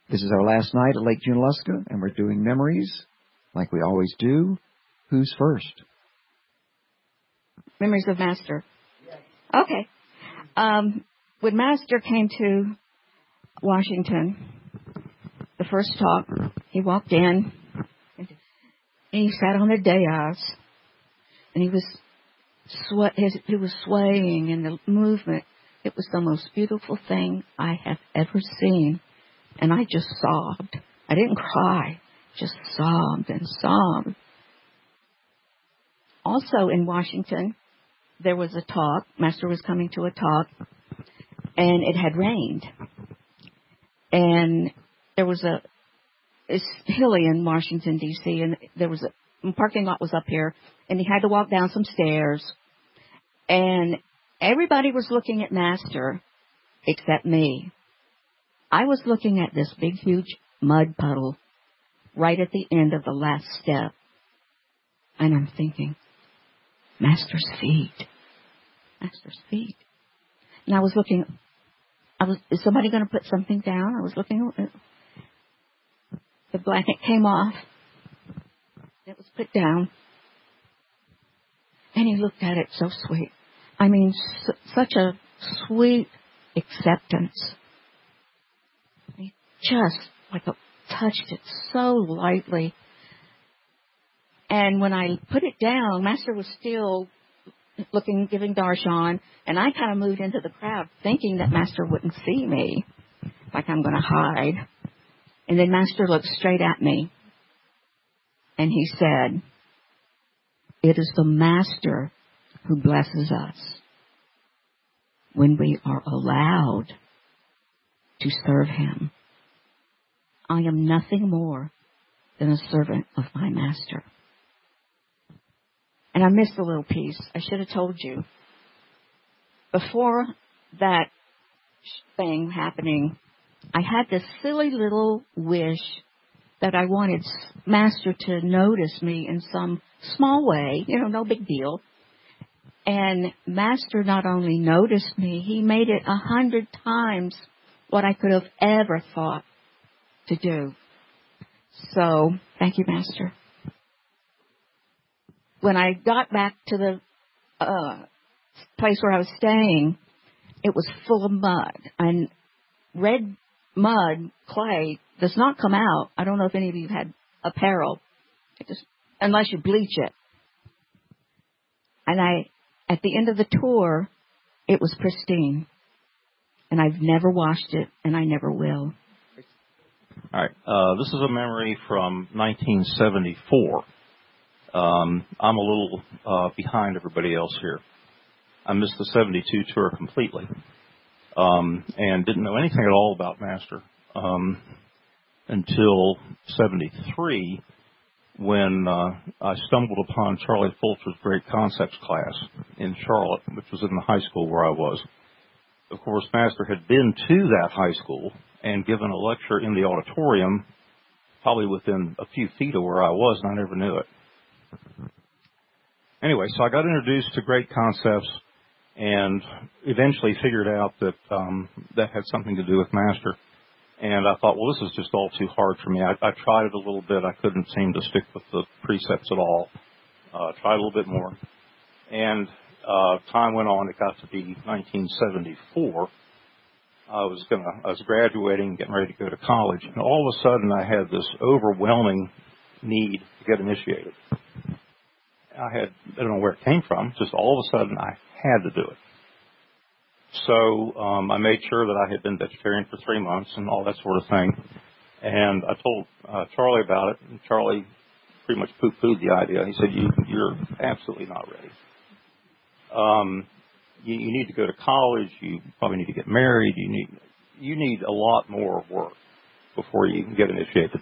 This is our last night at Lake Junaluska, and we're doing memories like we always do. Who's first? Memories of Master. Okay. When Master came to Washington, the first talk, he walked in, and he sat on the dais, and he was swaying in the movement. It was the most beautiful thing I have ever seen, and I just sobbed. I didn't cry, just sobbed and sobbed. Also in Washington, there was a talk. Master was coming to a talk, and it had rained. And there was it's hilly in Washington, D.C., and there was a parking lot was up here, and he had to walk down some stairs. And everybody was looking at Master except me. I was looking at this big, huge mud puddle right at the end of the last step. And I'm thinking, Master's feet. Master's feet. And I was looking, is somebody going to put something down? I was looking, the blanket came off. It was put down. And he looked at it so sweet. I mean, such a sweet acceptance. He just touched it so lightly. And when I put it down, Master was still looking, giving darshan, and I kind of moved into the crowd thinking that Master wouldn't see me, like I'm going to hide. And then Master looked straight at me, and he said, "It is the Master who blesses us when we are allowed to serve him. I am nothing more than a servant of my Master." And I missed a little piece. I should have told you. Before that thing happening, I had this silly little wish that I wanted Master to notice me in some small way, no big deal. And Master not only noticed me, he made it 100 times what I could have ever thought to do. So, thank you, Master. When I got back to the place where I was staying, it was full of mud. And red mud, clay, does not come out. I don't know if any of you had apparel, unless you bleach it. And at the end of the tour, it was pristine. And I've never washed it, and I never will. All right. This is a memory from 1974. I'm a little behind everybody else here. I missed the 72 tour completely and didn't know anything at all about Master until 73 when I stumbled upon Charlie Fulcher's Great Concepts class in Charlotte, which was in the high school where I was. Of course, Master had been to that high school and given a lecture in the auditorium probably within a few feet of where I was, and I never knew it. Anyway, so I got introduced to Great Concepts and eventually figured out that that had something to do with Master. And I thought, well, this is just all too hard for me. I tried it a little bit. I couldn't seem to stick with the precepts at all. Tried a little bit more. And time went on. It got to be 1974. I was graduating, getting ready to go to college. And all of a sudden, I had this overwhelming need to get initiated. I don't know where it came from. Just all of a sudden, I had to do it. So I made sure that I had been vegetarian for 3 months and all that sort of thing. And I told Charlie about it, and Charlie pretty much poo-pooed the idea. He said, you're absolutely not ready. You need to go to college. You probably need to get married. You need a lot more work before you can get initiated.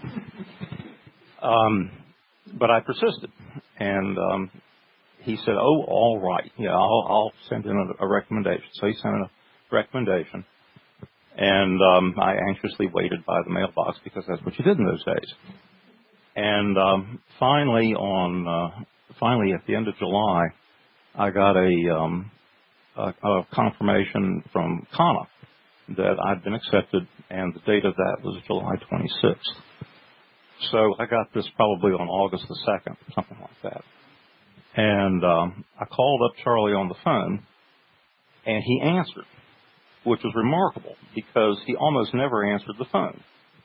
But I persisted, and he said, "Oh, all right, yeah, I'll send in a recommendation." So he sent in a recommendation, and I anxiously waited by the mailbox because that's what you did in those days. And finally, at the end of July, I got a confirmation from Kana that I'd been accepted, and the date of that was July 26th. So I got this probably on August the 2nd, something like that. And I called up Charlie on the phone, and he answered, which was remarkable because he almost never answered the phone.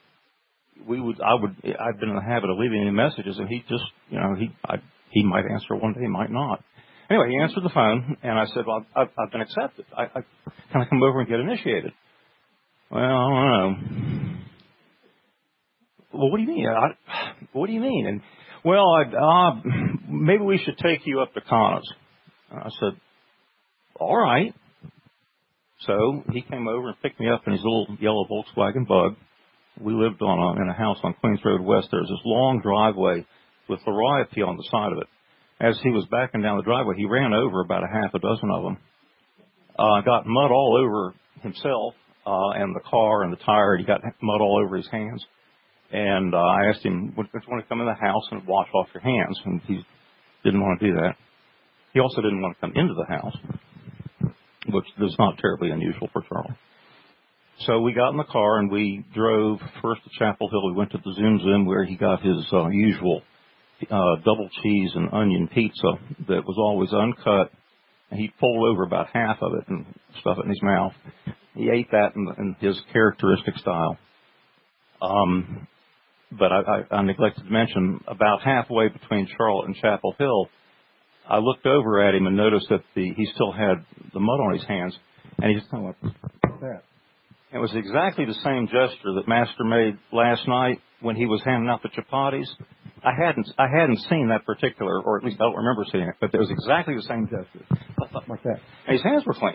I'd been in the habit of leaving him messages, and he just, he might answer one day, he might not. Anyway, he answered the phone, and I said, well, I've been accepted. Can I come over and get initiated? Well, I don't know. Well, what do you mean? What do you mean? And, well, maybe we should take you up to Kana's. I said, all right. So he came over and picked me up in his little yellow Volkswagen Bug. We lived in a house on Queens Road West. There was this long driveway with Lariapi on the side of it. As he was backing down the driveway, he ran over about a half a dozen of them. Got mud all over himself and the car and the tire. He got mud all over his hands. And I asked him, would you want to come in the house and wash off your hands? And he didn't want to do that. He also didn't want to come into the house, which is not terribly unusual for Charlie. So we got in the car and we drove first to Chapel Hill. We went to the Zoom Zoom where he got his usual double cheese and onion pizza that was always uncut. And he pulled over about half of it and stuffed it in his mouth. He ate that in his characteristic style. But I neglected to mention, about halfway between Charlotte and Chapel Hill, I looked over at him and noticed that he still had the mud on his hands, and he just kind of went like that. It was exactly the same gesture that Master made last night when he was handing out the chapatis. I hadn't seen that particular, or at least I don't remember seeing it, but it was exactly the same gesture, something like that. And his hands were clean.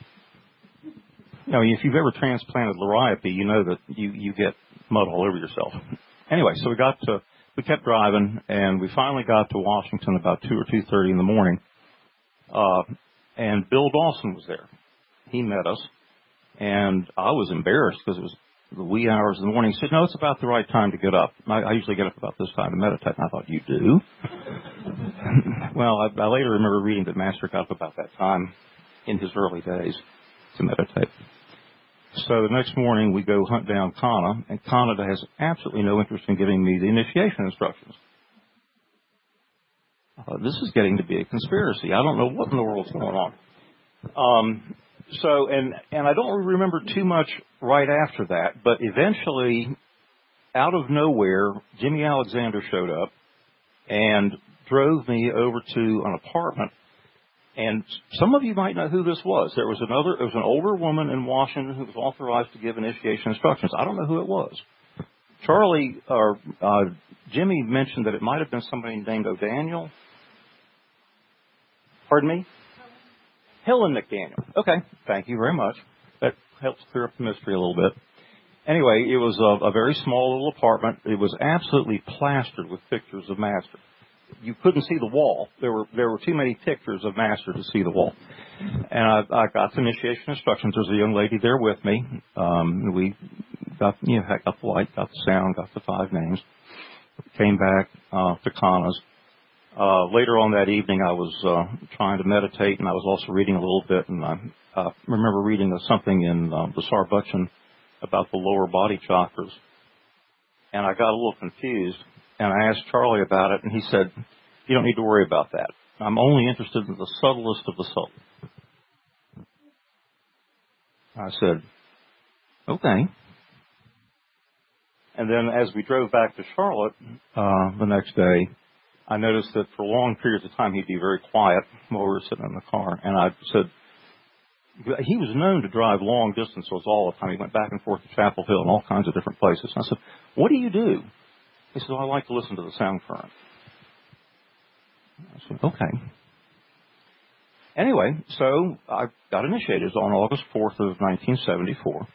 If you've ever transplanted Lariapi, you know that you get mud all over yourself. Anyway, so we kept driving, and we finally got to Washington about 2 or 2:30 in the morning. And Bill Dawson was there. He met us, and I was embarrassed because it was the wee hours of the morning. He said, no, it's about the right time to get up. I usually get up about this time to meditate, and I thought, you do? Well, I later remember reading that Master got up about that time in his early days to meditate. So the next morning we go hunt down Kana, and Kana has absolutely no interest in giving me the initiation instructions. I thought, this is getting to be a conspiracy. I don't know what in the world's going on. And I don't remember too much right after that, but eventually, out of nowhere, Jimmy Alexander showed up and drove me over to an apartment. And some of you might know who this was. It was an older woman in Washington who was authorized to give initiation instructions. I don't know who it was. Jimmy mentioned that it might have been somebody named O'Daniel. Pardon me? Helen McDaniel. Okay, thank you very much. That helps clear up the mystery a little bit. Anyway, it was a very small little apartment. It was absolutely plastered with pictures of Master. You couldn't see the wall. There were too many pictures of Master to see the wall. And I got the initiation instructions. There's a young lady there with me. We got got the light, got the sound, got the 5 names. Came back to Kana's. Later on that evening, I was trying to meditate, and I was also reading a little bit. And I remember reading something in the Sarvachan about the lower body chakras. And I got a little confused. And I asked Charlie about it, and he said, you don't need to worry about that. I'm only interested in the subtlest of the subtle. I said, okay. And then as we drove back to Charlotte the next day, I noticed that for long periods of time he'd be very quiet while we were sitting in the car. And I said, he was known to drive long distances all the time. He went back and forth to Chapel Hill and all kinds of different places. And I said, what do you do? He said, I like to listen to the sound current. I said, okay. Anyway, so I got initiated on August 4th of 1974.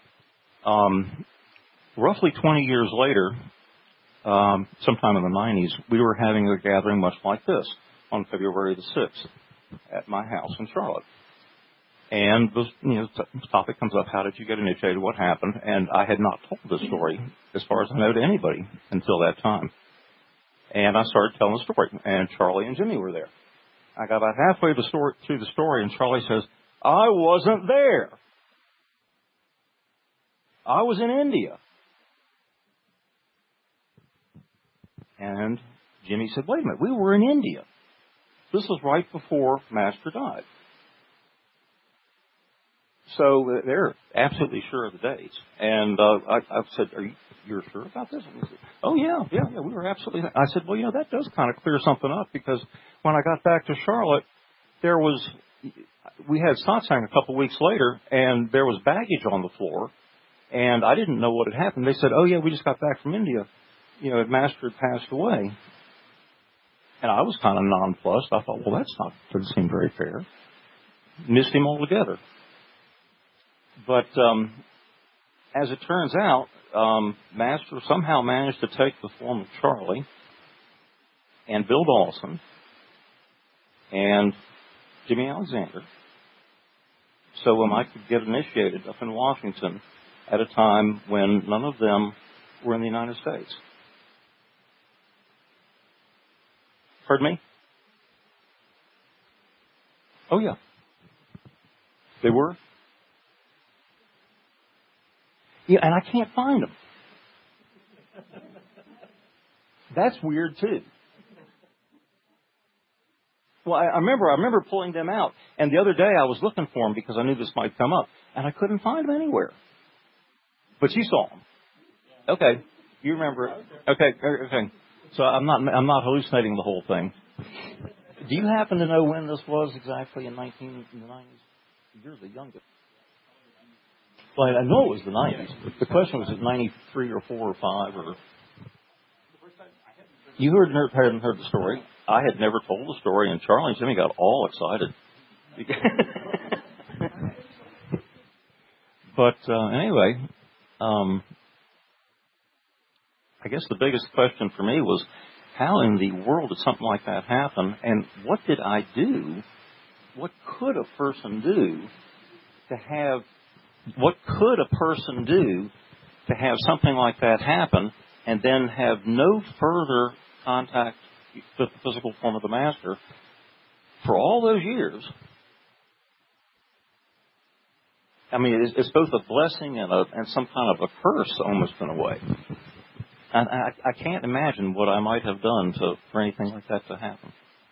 Roughly 20 years later, sometime in the 90s, we were having a gathering much like this on February the 6th at my house in Charlotte. And the topic comes up, how did you get initiated, what happened? And I had not told this story, as far as I know, to anybody until that time. And I started telling the story, and Charlie and Jimmy were there. I got about halfway through the story, and Charlie says, I wasn't there. I was in India. And Jimmy said, wait a minute, we were in India. This was right before Master died. So they're absolutely sure of the dates. And I said, you're sure about this? And he said, oh, yeah, we were absolutely. I said, well, that does kind of clear something up, because when I got back to Charlotte, we had satsang a couple weeks later, and there was baggage on the floor, and I didn't know what had happened. They said, oh, yeah, we just got back from India. Master had passed away. And I was kind of nonplussed. I thought, well, doesn't seem very fair. Missed him altogether. But as it turns out, Master somehow managed to take the form of Charlie and Bill Dawson and Jimmy Alexander, so I could get initiated up in Washington at a time when none of them were in the United States. Pardon me? Oh, yeah. They were? Yeah, and I can't find them. That's weird, too. Well, I remember pulling them out. And the other day I was looking for them because I knew this might come up. And I couldn't find them anywhere. But you saw them. Okay. You remember it. Okay. So I'm not hallucinating the whole thing. Do you happen to know when this was exactly in the 90s? You're the youngest. Well, I know it was the 90s. The question was, 93 or 4 or 5 or... You hadn't heard the story. I had never told the story, and Charlie and Jimmy got all excited. But anyway, I guess the biggest question for me was, how in the world did something like that happen, and what did I do? What could a person do to have something like that happen and then have no further contact with the physical form of the Master for all those years? I mean, it's both a blessing and some kind of a curse, almost in a way. And I can't imagine what I might have done for anything like that to happen.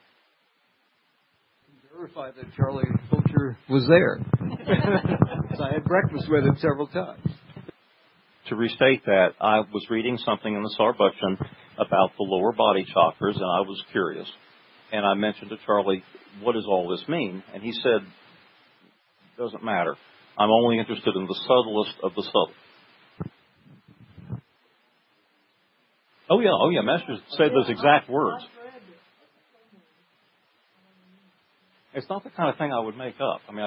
Verify that Charlie Fulcher was there. I had breakfast with him several times. To restate that, I was reading something in the Sarabutran about the lower body chakras, and I was curious. And I mentioned to Charlie, what does all this mean? And he said, doesn't matter. I'm only interested in the subtlest of the subtle. Oh, yeah, Master said those exact words. It's not the kind of thing I would make up. I mean,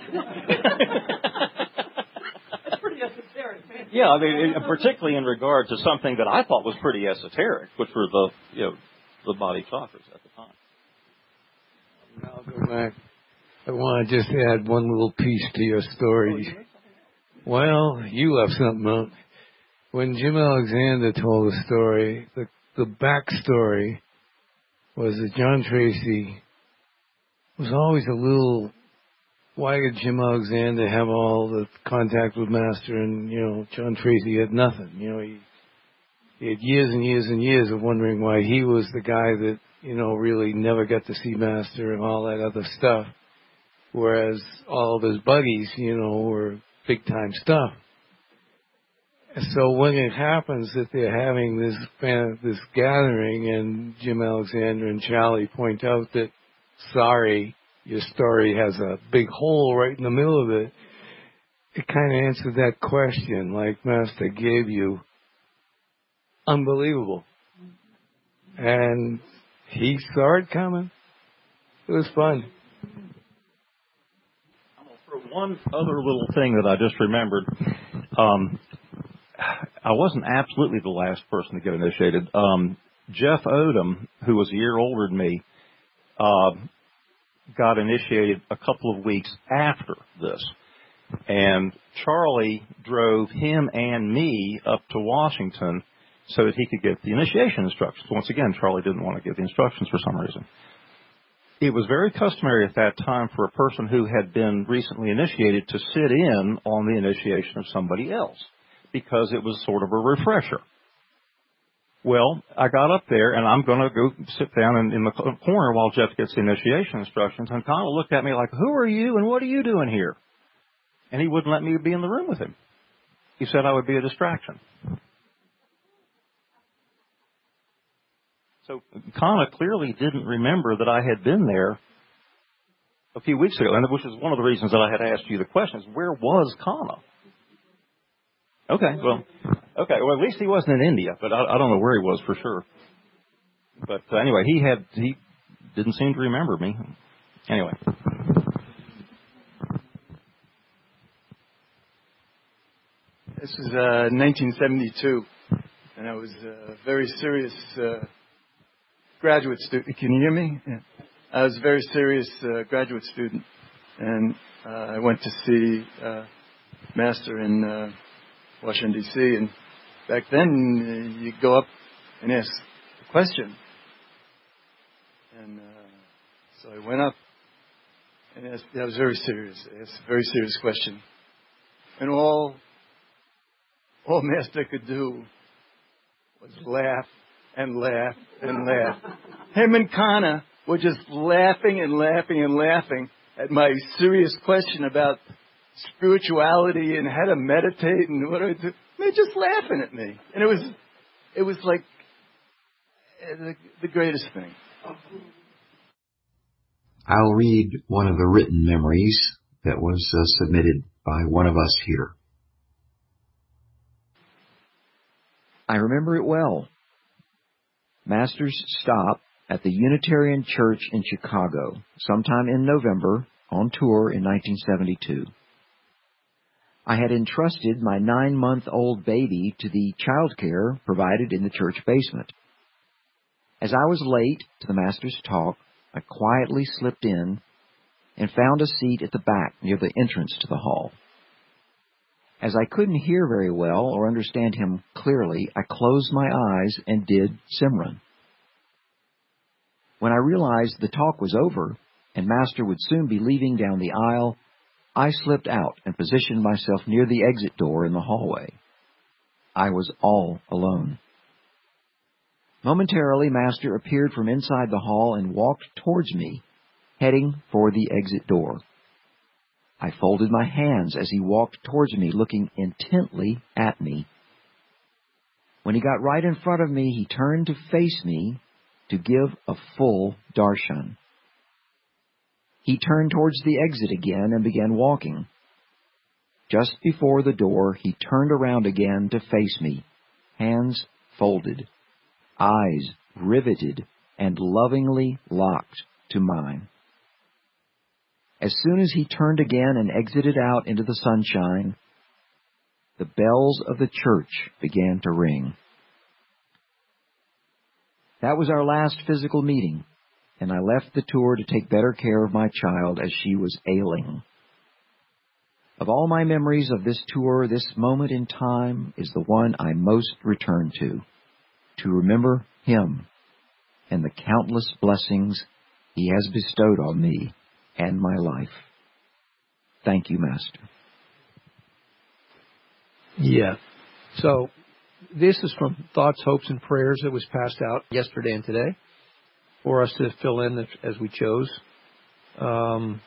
That's pretty esoteric, man. Yeah, I mean, particularly in regard to something that I thought was pretty esoteric, which were the body chakras at the time. I'll go back. I want to just add one little piece to your story. Well, you left something out. When Jim Alexander told the story, the backstory was that John Tracy was always a little, why did Jim Alexander have all the contact with Master and, John Tracy had nothing. He had years and years and years of wondering why he was the guy that, really never got to see Master and all that other stuff. Whereas all of his buddies, were big time stuff. So when it happens that they're having this gathering and Jim Alexander and Charlie point out that, sorry, your story has a big hole right in the middle of it, it kind of answered that question like Master gave you. Unbelievable. And he saw it coming. It was fun. I'm going to throw one other little thing that I just remembered. I wasn't absolutely the last person to get initiated. Jeff Odom, who was a year older than me, got initiated a couple of weeks after this. And Charlie drove him and me up to Washington so that he could get the initiation instructions. Once again, Charlie didn't want to give the instructions for some reason. It was very customary at that time for a person who had been recently initiated to sit in on the initiation of somebody else. because it was sort of a refresher. Well, I got up there, and I'm going to go sit down in the corner while Jeff gets the initiation instructions, and Connell looked at me like, who are you and what are you doing here? And he wouldn't let me be in the room with him. He said I would be a distraction. So Connor clearly didn't remember that I had been there a few weeks ago, and which is one of the reasons that I had asked you the questions. Where was Connor? Okay, well, at least he wasn't in India, but I don't know where he was for sure. But anyway, he didn't seem to remember me. Anyway. This is 1972, and I was a very serious graduate student. Can you hear me? Yeah. I was a very serious graduate student, and I went to see Master in Washington, D.C., and back then you go up and ask a question. And so I went up and asked, that was very serious. I asked a very serious question. And all Master could do was laugh and laugh and laugh. Him and Connor were just laughing and laughing and laughing at my serious question about spirituality and how to meditate and what do I do. They're just laughing at me. And it was like the greatest thing. I'll read one of the written memories that was submitted by one of us here. I remember it well. Master's stop at the Unitarian Church in Chicago, sometime in November, on tour in 1972. I had entrusted my 9-month-old baby to the child care provided in the church basement. As I was late to the Master's talk, I quietly slipped in and found a seat at the back near the entrance to the hall. As I couldn't hear very well or understand him clearly, I closed my eyes and did Simran. When I realized the talk was over and Master would soon be leaving down the aisle, I slipped out and positioned myself near the exit door in the hallway. I was all alone. Momentarily, Master appeared from inside the hall and walked towards me, heading for the exit door. I folded my hands as he walked towards me, looking intently at me. When he got right in front of me, he turned to face me to give a full darshan. He turned towards the exit again and began walking. Just before the door, he turned around again to face me, hands folded, eyes riveted and lovingly locked to mine. As soon as he turned again and exited out into the sunshine, the bells of the church began to ring. That was our last physical meeting, and I left the tour to take better care of my child as she was ailing. Of all my memories of this tour, this moment in time is the one I most return to remember him and the countless blessings he has bestowed on me and my life. Thank you, Master. Yeah. So this is from Thoughts, Hopes, and Prayers that was passed out yesterday and today for us to fill in as we chose. And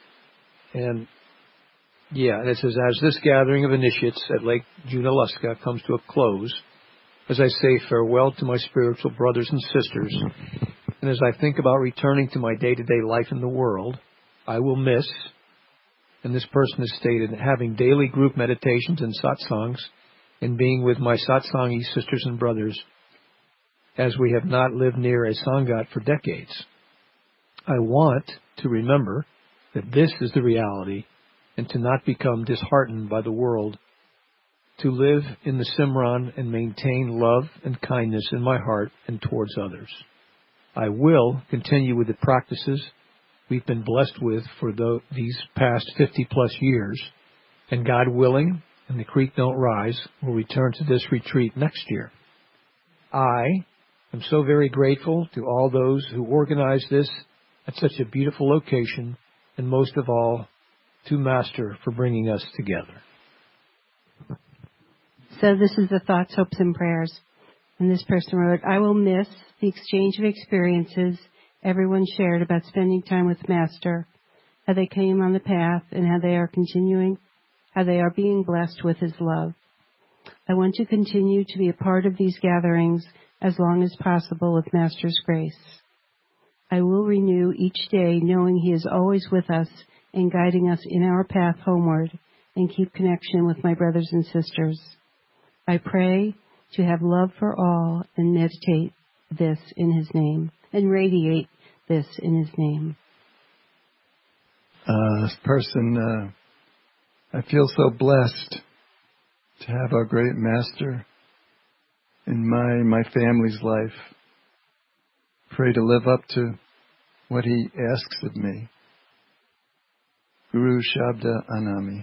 it says, as this gathering of initiates at Lake Junaluska comes to a close, as I say farewell to my spiritual brothers and sisters, and as I think about returning to my day-to-day life in the world, I will miss, and this person has stated, having daily group meditations and satsangs and being with my satsangi sisters and brothers, as we have not lived near a sangat for decades. I want to remember that this is the reality and to not become disheartened by the world, to live in the Simran and maintain love and kindness in my heart and towards others. I will continue with the practices we've been blessed with for these past 50-plus years, and God willing, and the creek don't rise, will return to this retreat next year. I am so very grateful to all those who organized this at such a beautiful location, and most of all, to Master for bringing us together. So this is the thoughts, hopes, and prayers. And this person wrote, I will miss the exchange of experiences everyone shared about spending time with Master, how they came on the path and how they are being blessed with his love. I want to continue to be a part of these gatherings as long as possible with Master's grace. I will renew each day knowing he is always with us and guiding us in our path homeward, and keep connection with my brothers and sisters. I pray to have love for all and meditate this in his name and radiate this in his name. This person, I feel so blessed to have our great Master in my family's life. Pray to live up to what he asks of me. Guru Shabda Anami.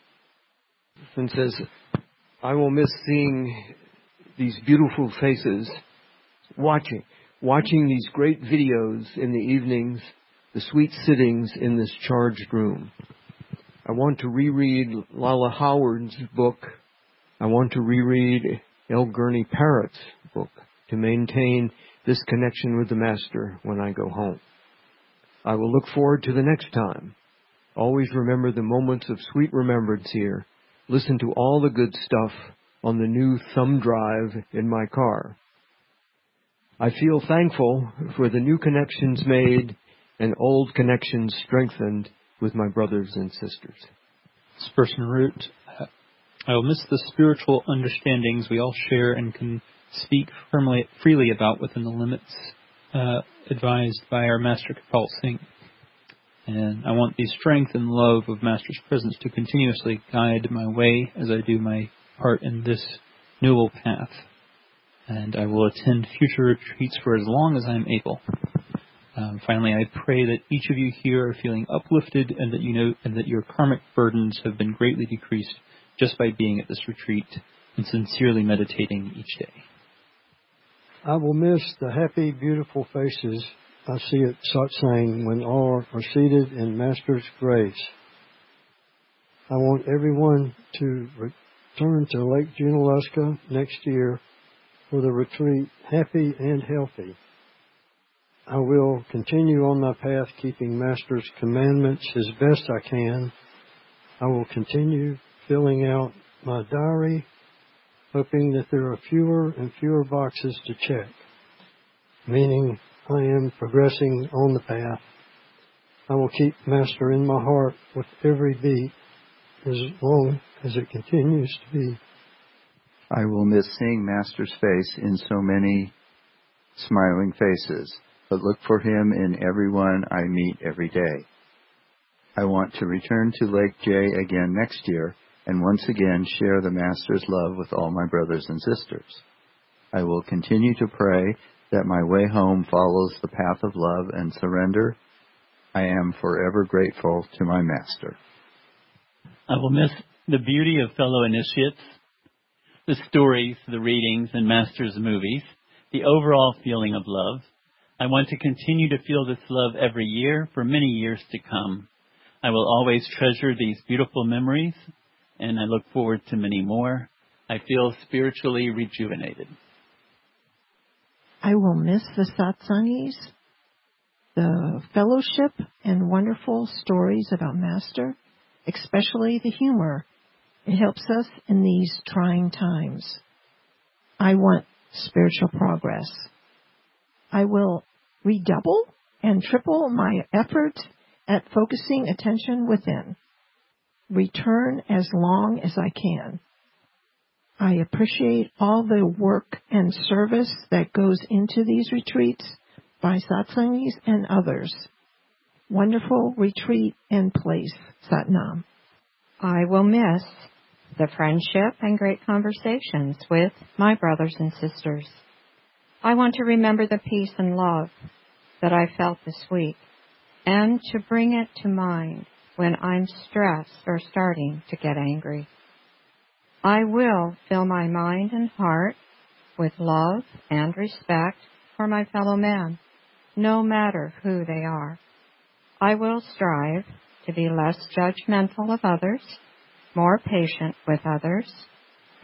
And says, I will miss seeing these beautiful faces, watching these great videos in the evenings, the sweet sittings in this charged room. I want to reread Lala Howard's book. I want to reread L. Gurney Parrott's book to maintain this connection with the Master when I go home. I will look forward to the next time. Always remember the moments of sweet remembrance here. Listen to all the good stuff on the new thumb drive in my car. I feel thankful for the new connections made and old connections strengthened with my brothers and sisters. This person wrote, I will miss the spiritual understandings we all share and can speak freely about within the limits advised by our Master Kirpal Singh. And I want the strength and love of Master's presence to continuously guide my way as I do my part in this noble path. And I will attend future retreats for as long as I am able. Finally, I pray that each of you here are feeling uplifted and that you know and that your karmic burdens have been greatly decreased just by being at this retreat and sincerely meditating each day. I will miss the happy, beautiful faces I see at satsang when all are seated in Master's grace. I want everyone to return to Lake Junaluska next year for the retreat happy and healthy. I will continue on my path keeping Master's commandments as best I can. I will continue filling out my diary, hoping that there are fewer and fewer boxes to check, meaning I am progressing on the path. I will keep Master in my heart with every beat as long as it continues to be. I will miss seeing Master's face in so many smiling faces, but look for him in everyone I meet every day. I want to return to Lake Jay again next year and once again share the Master's love with all my brothers and sisters. I will continue to pray that my way home follows the path of love and surrender. I am forever grateful to my Master. I will miss the beauty of fellow initiates, the stories, the readings, and Master's movies, the overall feeling of love. I want to continue to feel this love every year for many years to come. I will always treasure these beautiful memories, and I look forward to many more. I feel spiritually rejuvenated. I will miss the satsangis, the fellowship, and wonderful stories about Master, especially the humor. It helps us in these trying times. I want spiritual progress. I will redouble and triple my efforts at focusing attention within. Return as long as I can. I appreciate all the work and service that goes into these retreats by satsangis and others. Wonderful retreat and place, Satnam. I will miss the friendship and great conversations with my brothers and sisters. I want to remember the peace and love that I felt this week and to bring it to mind when I'm stressed or starting to get angry. I will fill my mind and heart with love and respect for my fellow man, no matter who they are. I will strive to be less judgmental of others, more patient with others,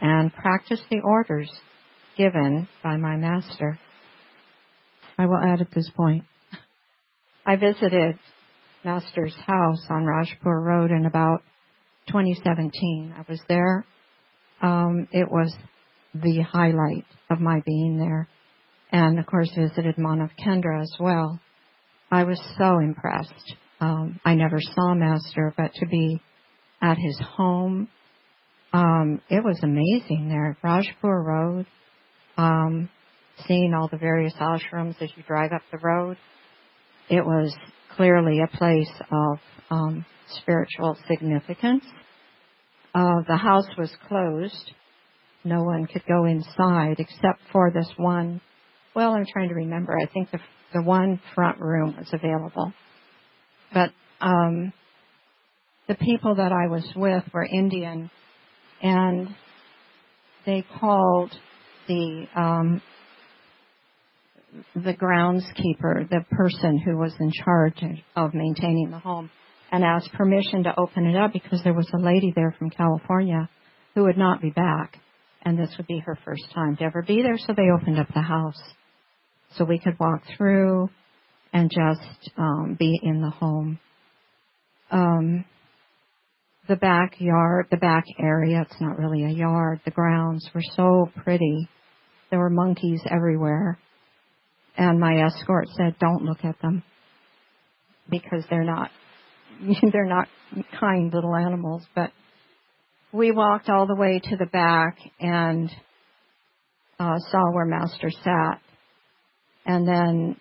and practice the orders given by my master. I will add at this point. I visited Master's house on Rajpur Road in about 2017. I was there. It was the highlight of my being there. And, of course, visited Manav Kendra as well. I was so impressed. I never saw Master, but to be at his home, it was amazing there. Rajpur Road, seeing all the various ashrams as you drive up the road, it was clearly a place of spiritual significance. The house was closed. No one could go inside except for this one. Well, I'm trying to remember. I think the one front room was available. But the people that I was with were Indian, and they called the groundskeeper, the person who was in charge of maintaining the home, and asked permission to open it up because there was a lady there from California who would not be back, and this would be her first time to ever be there, so they opened up the house so we could walk through and just be in the home. The backyard, the back area, it's not really a yard, the grounds were so pretty. There were monkeys everywhere. And my escort said, don't look at them because they're not kind little animals. But we walked all the way to the back and saw where Master sat. And then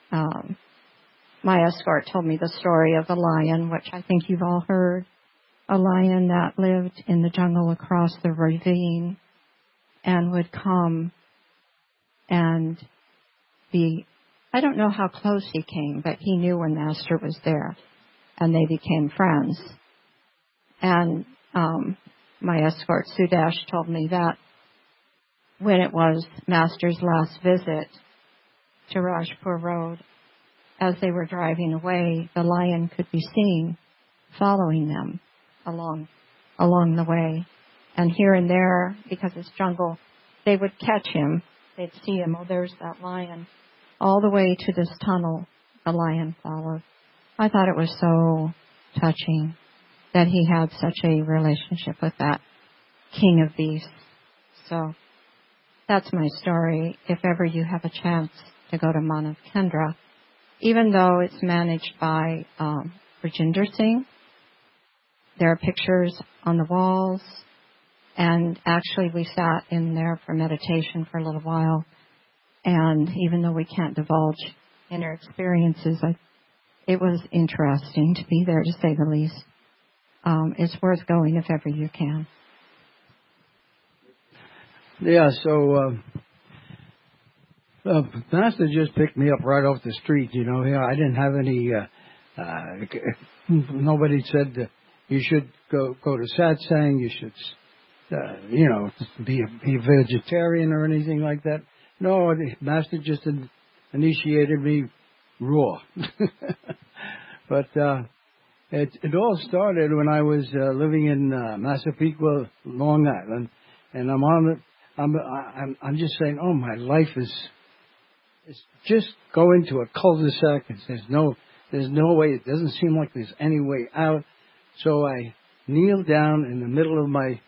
my escort told me the story of the lion, which I think you've all heard. A lion that lived in the jungle across the ravine and would come and be, I don't know how close he came, but he knew when Master was there, and they became friends. And my escort, Sudesh, told me that when it was Master's last visit to Rajpur Road, as they were driving away, the lion could be seen following them along the way. And here and there, because it's jungle, they would catch him. They'd see him. Oh, there's that lion. All the way to this tunnel, the lion followed. I thought it was so touching that he had such a relationship with that king of beasts. So that's my story. If ever you have a chance to go to Manav Kendra, even though it's managed by Rajinder Singh, there are pictures on the walls, and actually we sat in there for meditation for a little while, and even though we can't divulge inner experiences, it was interesting to be there, to say the least. It's worth going if ever you can. Yeah, so Master just picked me up right off the street, you know. I didn't have any, nobody said you should go to satsang, you should, be a vegetarian or anything like that. No, the Master just initiated me raw. But it all started when I was living in Massapequa, Long Island, and I'm just saying, oh, my life is just going to a cul-de-sac. There's no way. It doesn't seem like there's any way out. So I kneeled down in the middle of my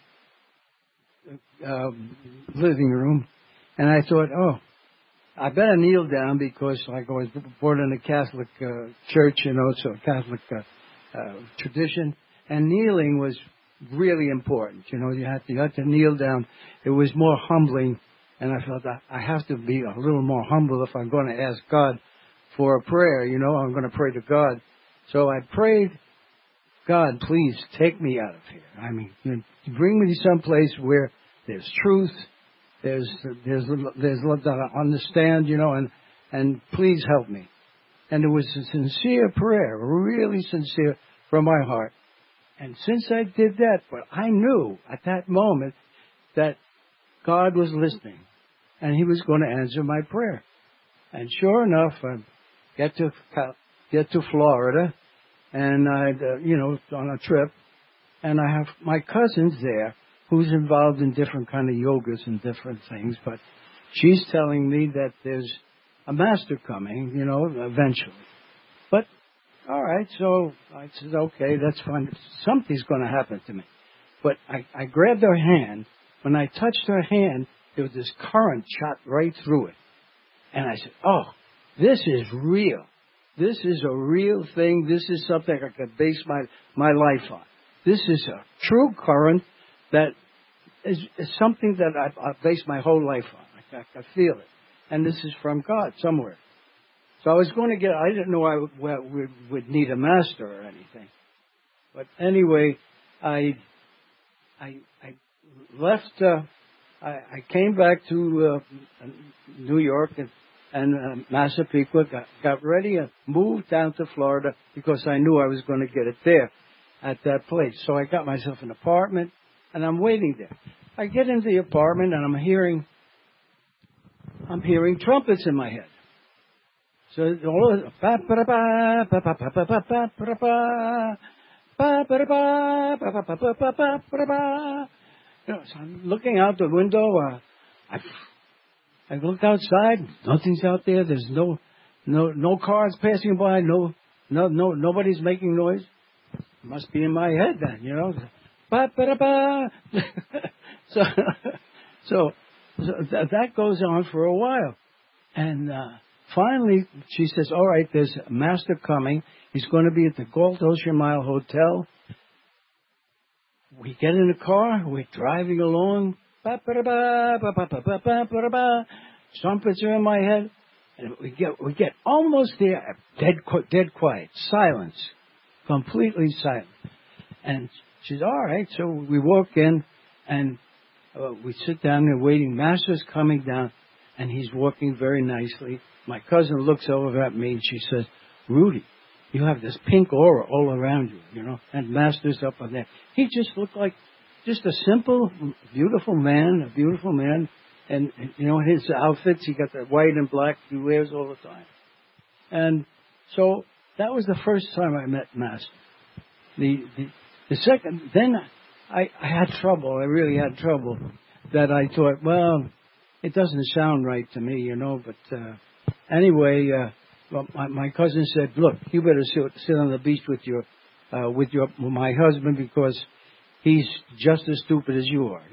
living room, and I thought, oh, I better kneel down because, like, I was born in a Catholic church, so Catholic tradition, and kneeling was really important. You had to kneel down. It was more humbling, and I felt that I have to be a little more humble if I'm going to ask God for a prayer. I'm going to pray to God. So I prayed, God, please take me out of here. I mean, bring me someplace where there's truth, there's that I understand, and please help me. And it was a sincere prayer, really sincere from my heart. And since I did that, but I knew at that moment that God was listening, and He was going to answer my prayer. And sure enough, I get to Florida, and on a trip, and I have my cousins there who's involved in different kind of yogas and different things, but she's telling me that there's a master coming, eventually. But, all right, so I said, okay, that's fine. Something's going to happen to me. But I grabbed her hand. When I touched her hand, there was this current shot right through it. And I said, oh, this is real. This is a real thing. This is something I can base my life on. This is a true current that is something that I base my whole life on. I feel it. And this is from God somewhere. So I was going to I didn't know I would need a master or anything. But anyway, I left, I came back to New York and Massapequa, got ready and moved down to Florida because I knew I was going to get it there at that place. So I got myself an apartment and I'm waiting there. I get into the apartment and I'm hearing trumpets in my head. So all so I'm looking out the window. I look outside. Nothing's out there. There's no cars passing by. Nobody's making noise. It must be in my head then, So that goes on for a while, and finally she says, "All right, there's a master coming. He's going to be at the Gold Ocean Mile Hotel." We get in the car. We're driving along. Trumpets are in my head, and we get almost there. Dead quiet, silence, completely silent. And she's all right. So we walk in, and we sit down there waiting. Master's coming down, and he's walking very nicely. My cousin looks over at me, and she says, "Rudy, you have this pink aura all around you, and Master's up on there." He just looked like just a simple, beautiful man, and his outfits, he got the white and black he wears all the time. And so that was the first time I met Master. The second, then I had trouble. I really had trouble. That I thought, well, it doesn't sound right to me, But anyway, my cousin said, "Look, you better sit on the beach with my husband because he's just as stupid as you are,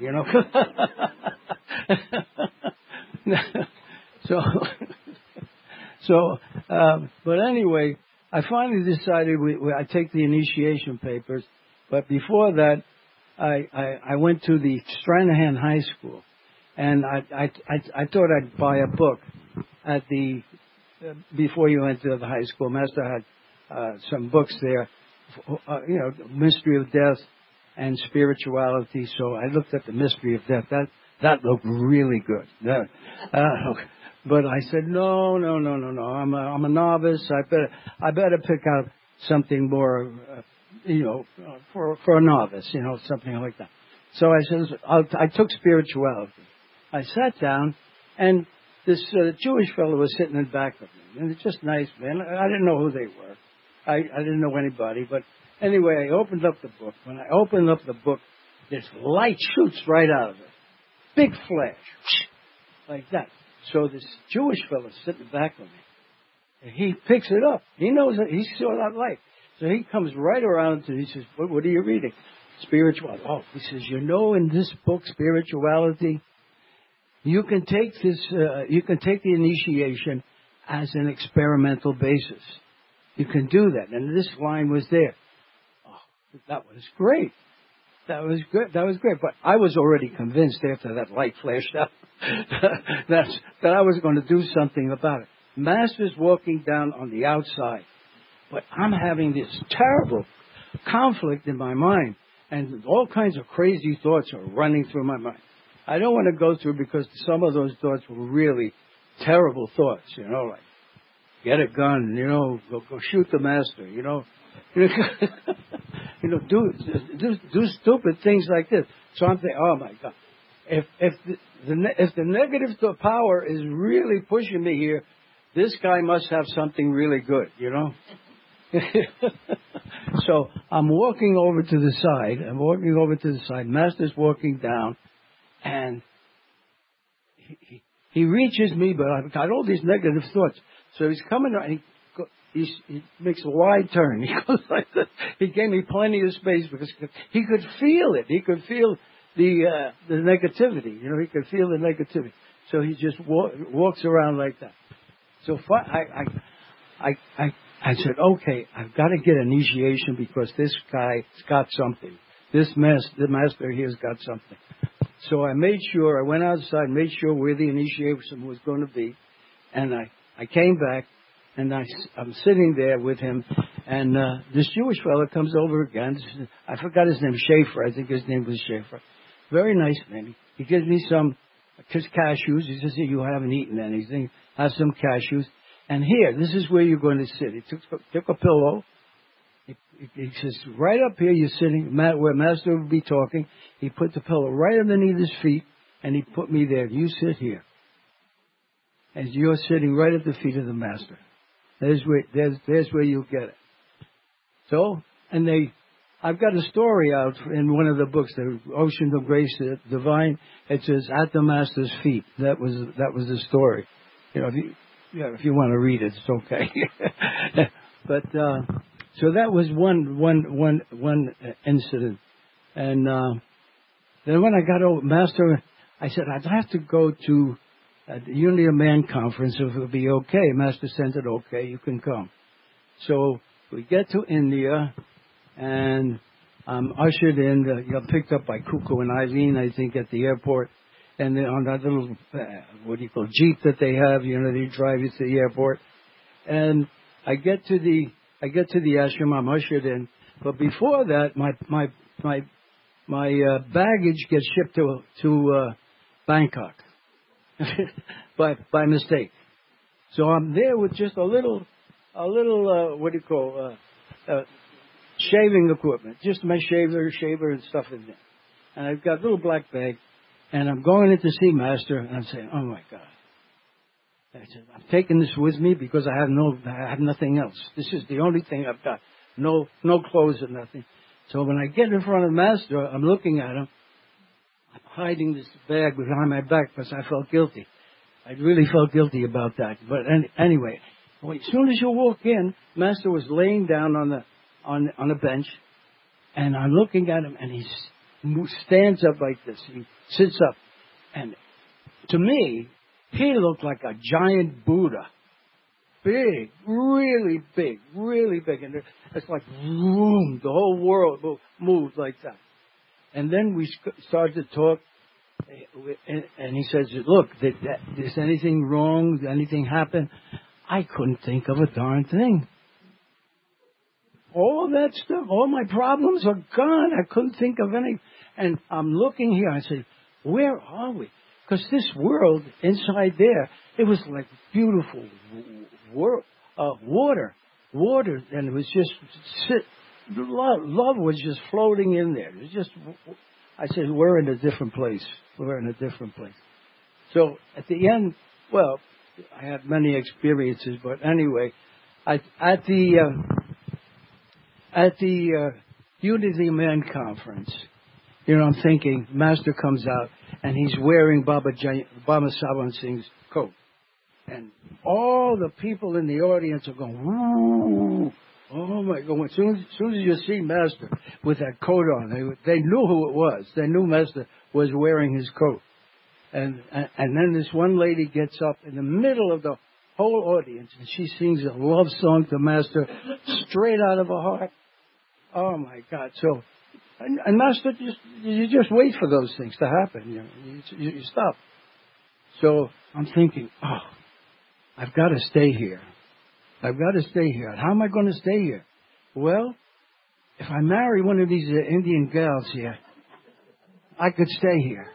But anyway, I finally decided I take the initiation papers. But before that, I went to the Stranahan High School, and I thought I'd buy a book at before you went to the high school. Master had some books there, Mystery of Death and Spirituality. So I looked at the Mystery of Death. That looked really good. But I said, no. I'm a novice. I better pick out something more, for a novice, something like that. So I said, I took spirituality. I sat down, and this Jewish fellow was sitting in back of me, and it's just nice, man. I didn't know who they were. I didn't know anybody, but anyway, I opened up the book. When I opened up the book, this light shoots right out of it. Big flash, like that. So this Jewish fellow sitting back of me, and he picks it up. He knows that he saw that light. So he comes right around to me. He says, what are you reading? Spirituality. Oh, he says, in this book, Spirituality, you can take the initiation as an experimental basis. You can do that. And this line was there. Oh, that was great. That was good. That was great. But I was already convinced after that light flashed out that I was going to do something about it. Master's walking down on the outside. But I'm having this terrible conflict in my mind. And all kinds of crazy thoughts are running through my mind. I don't want to go through because some of those thoughts were really terrible thoughts, like get a gun, go shoot the master, do stupid things like this. So I'm thinking, oh my God, if the negative power is really pushing me here, this guy must have something really good, So I'm walking over to the side. Master's walking down, and he reaches me, but I've got all these negative thoughts. So he's coming, and he makes a wide turn. He goes like this. He gave me plenty of space because he could feel it. He could feel the negativity. You know, he could feel the negativity. So he just walks around like that. So I said, okay, I've got to get initiation because this guy's got something. The master here's got something. So I went outside, made sure where the initiation was going to be, and I came back, and I'm sitting there with him, and this Jewish fellow comes over again. I forgot his name, Schaefer. I think his name was Schaefer. Very nice man. He gives me some cashews. He says, you haven't eaten anything. Have some cashews. And here, this is where you're going to sit. He took a pillow. He says, right up here you're sitting, where Master would be talking. He put the pillow right underneath his feet, and he put me there. You sit here. And you're sitting right at the feet of the Master. There's where you'll get it. So, and I've got a story out in one of the books, the Ocean of Grace Divine. It says, at the Master's feet. That was the story. You know, if you want to read it, it's okay. But so that was one incident, and then when I got over Master, I said I'd have to go to the Unity of Man conference if it would be okay. Master sent it okay, you can come. So we get to India, and I'm ushered in. Picked up by Kuku and Eileen, I think, at the airport. And then on that little, Jeep that they have, they drive you to the airport. And I get to the ashram, I'm ushered in. But before that, my baggage gets shipped to Bangkok by mistake. So I'm there with just a little shaving equipment, just my shaver and stuff in there. And I've got a little black bag. And I'm going in to see Master, and I'm saying, "Oh my God!" I said, "I'm taking this with me because I have nothing else. This is the only thing I've got. No clothes or nothing." So when I get in front of Master, I'm looking at him. I'm hiding this bag behind my back because I felt guilty. I really felt guilty about that. But anyway, as soon as you walk in, Master was laying down on a bench, and I'm looking at him, and he stands up like this. He sits up, and to me, he looked like a giant Buddha. Big, really big, and it's like, boom, the whole world moved like that. And then we started to talk, and he says, "Look, is anything wrong? Did anything happen?" I couldn't think of a darn thing. All that stuff, all my problems are gone. I couldn't think of any. And I'm looking here, I say, where are we? Because this world inside there, it was like beautiful water, and it was just love was just floating in there. It was just, I said, we're in a different place. So at the end, well, I had many experiences, but anyway, at the Unity Man conference, I'm thinking, Master comes out, and he's wearing Baba Saban Singh's coat. And all the people in the audience are going, woo! Oh my God. As soon as you see Master with that coat on, they knew who it was. They knew Master was wearing his coat. And then this one lady gets up in the middle of the whole audience, and she sings a love song to Master straight out of her heart. Oh my God. So, and Master, you just wait for those things to happen. You stop. So I'm thinking, I've got to stay here. How am I going to stay here? Well, if I marry one of these Indian gals here, I could stay here.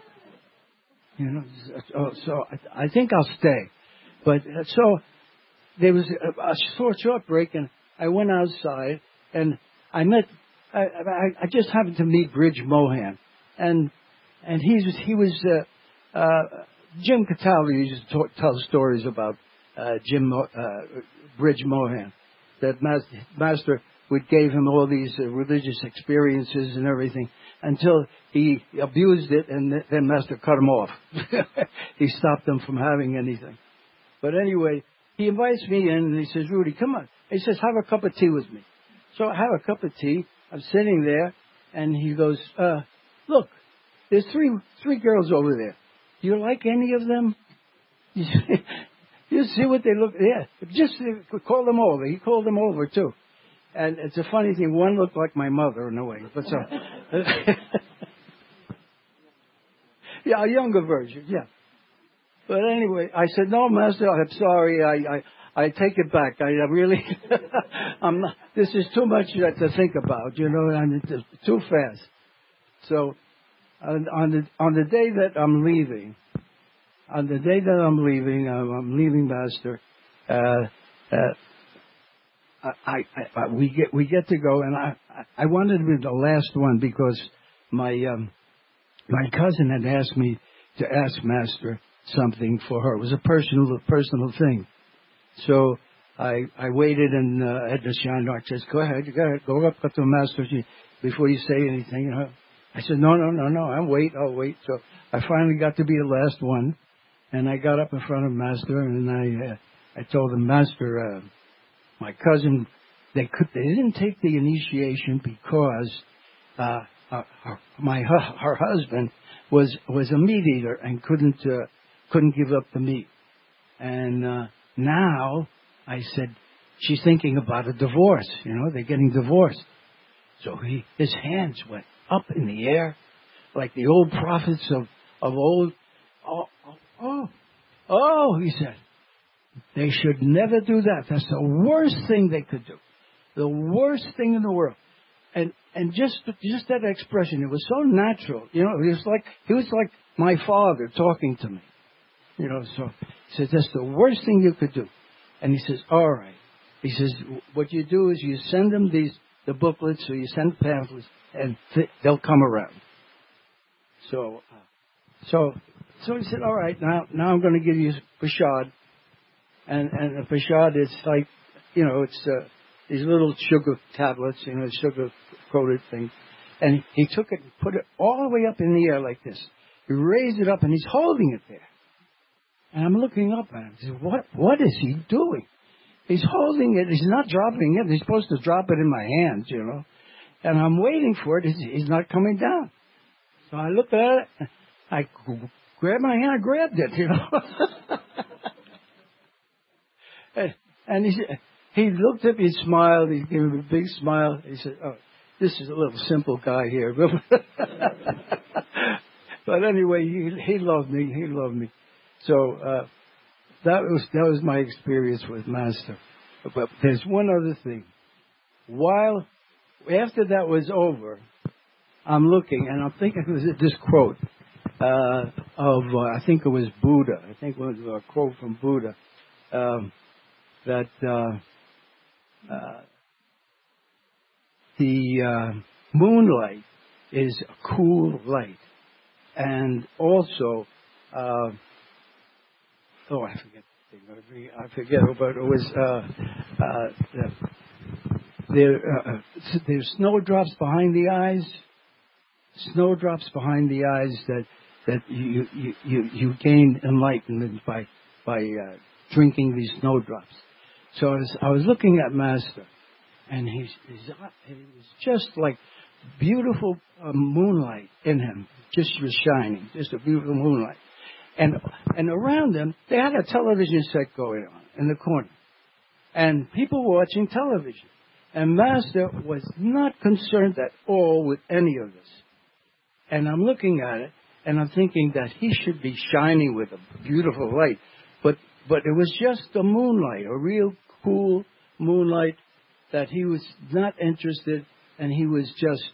So I think I'll stay. But so there was a short break, and I went outside, and I just happened to meet Bridge Mohan, and he was Jim Cataldo used to tell stories about Bridge Mohan, that Master would gave him all these religious experiences and everything until he abused it, and then Master cut him off. He stopped him from having anything. But anyway, he invites me in, and he says, Rudy, come on. He says, have a cup of tea with me. So I have a cup of tea. I'm sitting there, and he goes, look, there's three girls over there. Do you like any of them? You see what they look, yeah, just call them over. He called them over, too. And it's a funny thing. One looked like my mother in a way. But so, yeah, a younger version, yeah. But anyway, I said, no, Master, I'm sorry. I take it back. I really, I'm not, this is too much to think about, you know, and it's too fast. So, on the day that I'm leaving, I'm leaving Master, we get to go, and I wanted to be the last one because my cousin had asked me to ask Master something for her. It was a personal thing. So I waited, and Edna Sheinbach says, go ahead, go up to the Master before you say anything. You know? I said, no, I'll wait. So I finally got to be the last one, and I got up in front of Master, and I told him, Master, my cousin, they didn't take the initiation because her husband was a meat eater and couldn't give up the meat. And now I said, she's thinking about a divorce. You know, they're getting divorced. So his hands went up in the air like the old prophets of old. Oh, he said. They should never do that. That's the worst thing they could do. The worst thing in the world. And just that expression, it was so natural. You know, he was like my father talking to me. You know, so he says, that's the worst thing you could do. And he says, all right. He says, what you do is you send them the booklets, or you send pamphlets, and they'll come around. So he said, all right, now I'm going to give you Prashad. And the Prashad is like, you know, it's these little sugar tablets, you know, sugar-coated thing. And he took it and put it all the way up in the air like this. He raised it up, and he's holding it there. And I'm looking up at him. I said, what is he doing? He's holding it. He's not dropping it. He's supposed to drop it in my hands, you know. And I'm waiting for it. He's not coming down. So I looked at it. I grabbed my hand. I grabbed it, you know. And he looked at me, he smiled. He gave me a big smile. He said, oh, this is a little simple guy here. But anyway, he loved me. He loved me. So that was my experience with Master. But there's one other thing. After that was over, I'm looking, and I'm thinking it was this quote of I think it was Buddha. I think it was a quote from Buddha. That the moonlight is a cool light, and also, I forget the thing. I forget, but it was there's snowdrops behind the eyes. Snowdrops behind the eyes that you gain enlightenment by drinking these snowdrops. So I was looking at Master, and he was just like beautiful moonlight in him, just was shining, just a beautiful moonlight. And around them, they had a television set going on in the corner, and people were watching television. And Master was not concerned at all with any of this. And I'm looking at it, and I'm thinking that he should be shining with a beautiful light, but it was just a moonlight, a real cool moonlight, that he was not interested, and he was just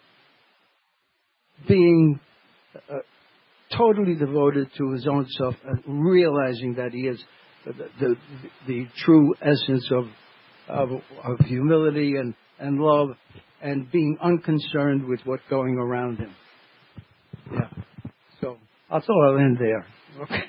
being totally devoted to his own self, and realizing that he is the true essence of humility and love, and being unconcerned with what's going around him. Yeah. So I thought I'll end there. Okay.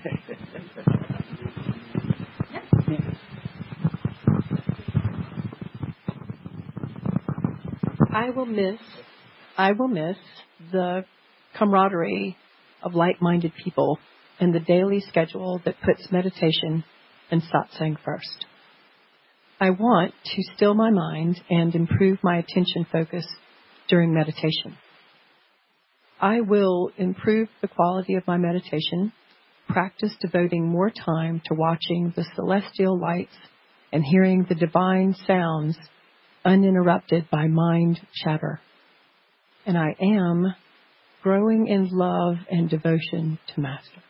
I will miss the camaraderie of like-minded people and the daily schedule that puts meditation and satsang first. I want to still my mind and improve my attention focus during meditation. I will improve the quality of my meditation, practice devoting more time to watching the celestial lights and hearing the divine sounds uninterrupted by mind chatter. And I am growing in love and devotion to Master.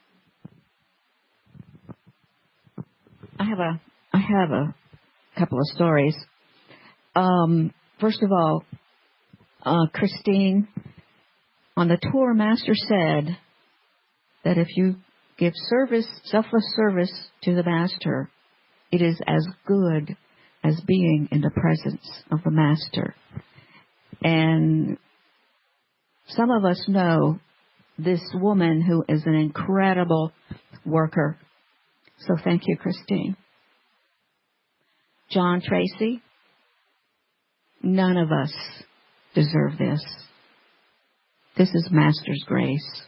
I have a couple of stories. First of all, Christine, on the tour, Master said that if you give service, selfless service to the Master, it is as good as being in the presence of the Master. And some of us know this woman who is an incredible worker. So thank you, Christine. John Tracy, none of us deserve this. This is Master's grace.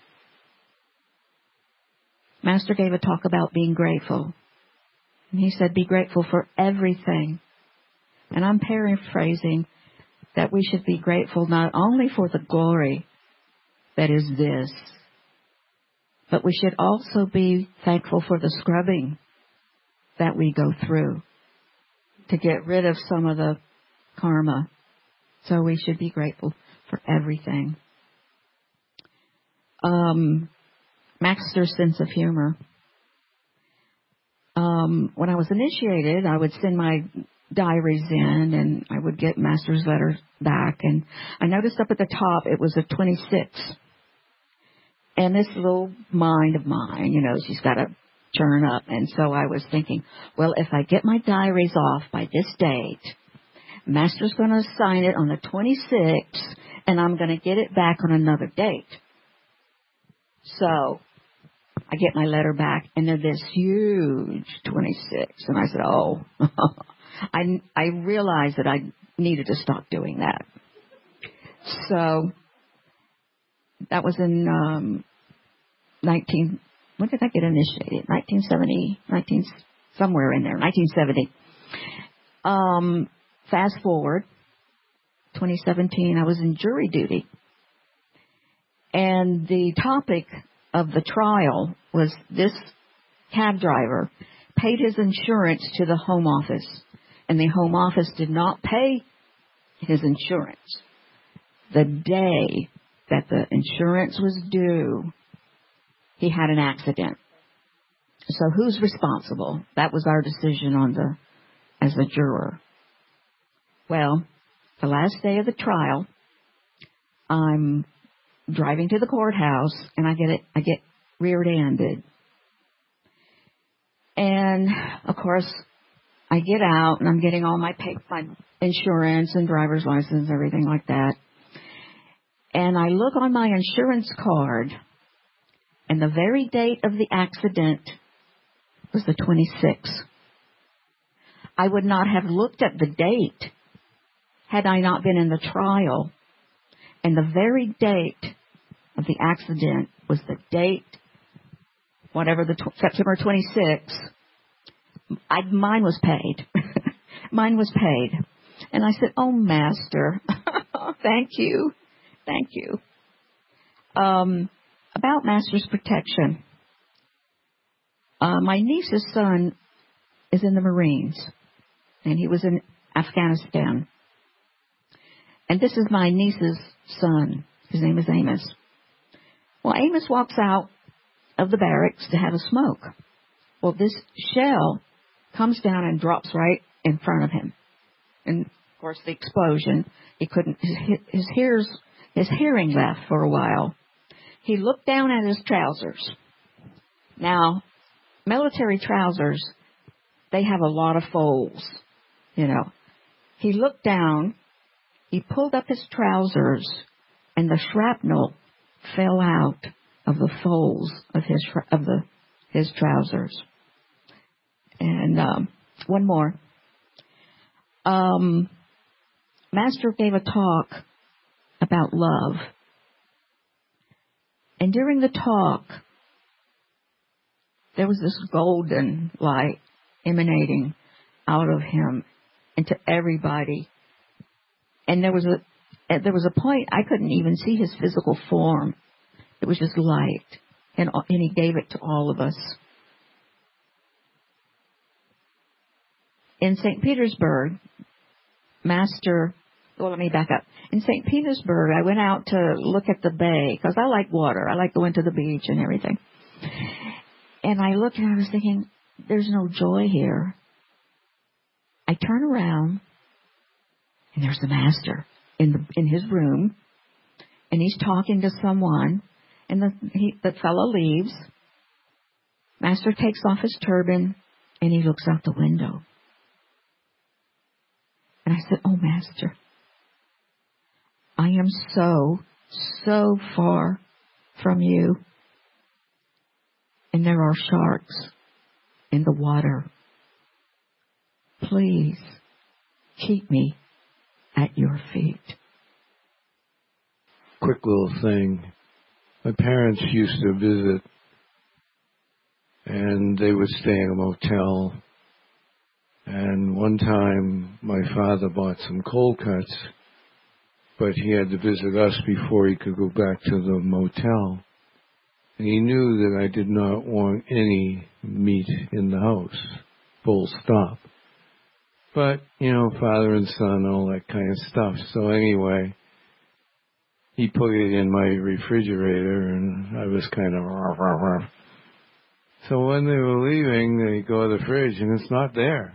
Master gave a talk about being grateful. And he said, be grateful for everything. And I'm paraphrasing that we should be grateful not only for the glory that is this, but we should also be thankful for the scrubbing that we go through to get rid of some of the karma. So we should be grateful for everything. Master's sense of humor. When I was initiated, I would send my diaries in and I would get Master's letters back. And I noticed up at the top it was a 26. And this little mind of mine, she's got to churn up. And so I was thinking, well, if I get my diaries off by this date, Master's going to sign it on the 26th, and I'm going to get it back on another date. So I get my letter back, and they're this huge 26. And I said, oh, I realized that I needed to stop doing that. So that was in when did I get initiated? 1970, somewhere in there, 1970. Fast forward, 2017, I was in jury duty. And the topic of the trial was this cab driver paid his insurance to the home office. And the home office did not pay his insurance. The day that the insurance was due, he had an accident. So who's responsible? That was our decision as a juror. Well, the last day of the trial, I'm driving to the courthouse and I get rear-ended. And of course, I get out and I'm getting all my insurance and driver's license, everything like that. And I look on my insurance card, and the very date of the accident was the 26th. I would not have looked at the date had I not been in the trial. And the very date of the accident was the date, whatever, September 26th. Mine was paid. Mine was paid. And I said, oh, Master, thank you. Thank you. About Master's protection. My niece's son is in the Marines, and he was in Afghanistan. And this is my niece's son. His name is Amos. Well, Amos walks out of the barracks to have a smoke. Well, this shell comes down and drops right in front of him. And, of course, the explosion, he couldn't, his hearing left for a while. He looked down at his trousers. Now, military trousers, they have a lot of folds, He looked down, he pulled up his trousers, and the shrapnel fell out of the folds of his trousers. And one more. Master gave a talk about love. And during the talk, there was this golden light emanating out of him into everybody. And there was a point I couldn't even see his physical form. It was just light. And he gave it to all of us. In St. Petersburg, let me back up. In St. Petersburg, I went out to look at the bay because I like water. I like going to the beach and everything. And I looked and I was thinking, there's no joy here. I turn around and there's the Master in his room, and he's talking to someone, and the fellow leaves. Master takes off his turban and he looks out the window. And I said, oh, Master, I am so, so far from you. And there are sharks in the water. Please keep me at your feet. Quick little thing. My parents used to visit, and they would stay in a motel. And one time, my father bought some cold cuts, but he had to visit us before he could go back to the motel. And he knew that I did not want any meat in the house, full stop. But, father and son, all that kind of stuff. So anyway, he put it in my refrigerator, and I was kind of ruff, ruff, ruff. So when they were leaving, they go to the fridge, and it's not there.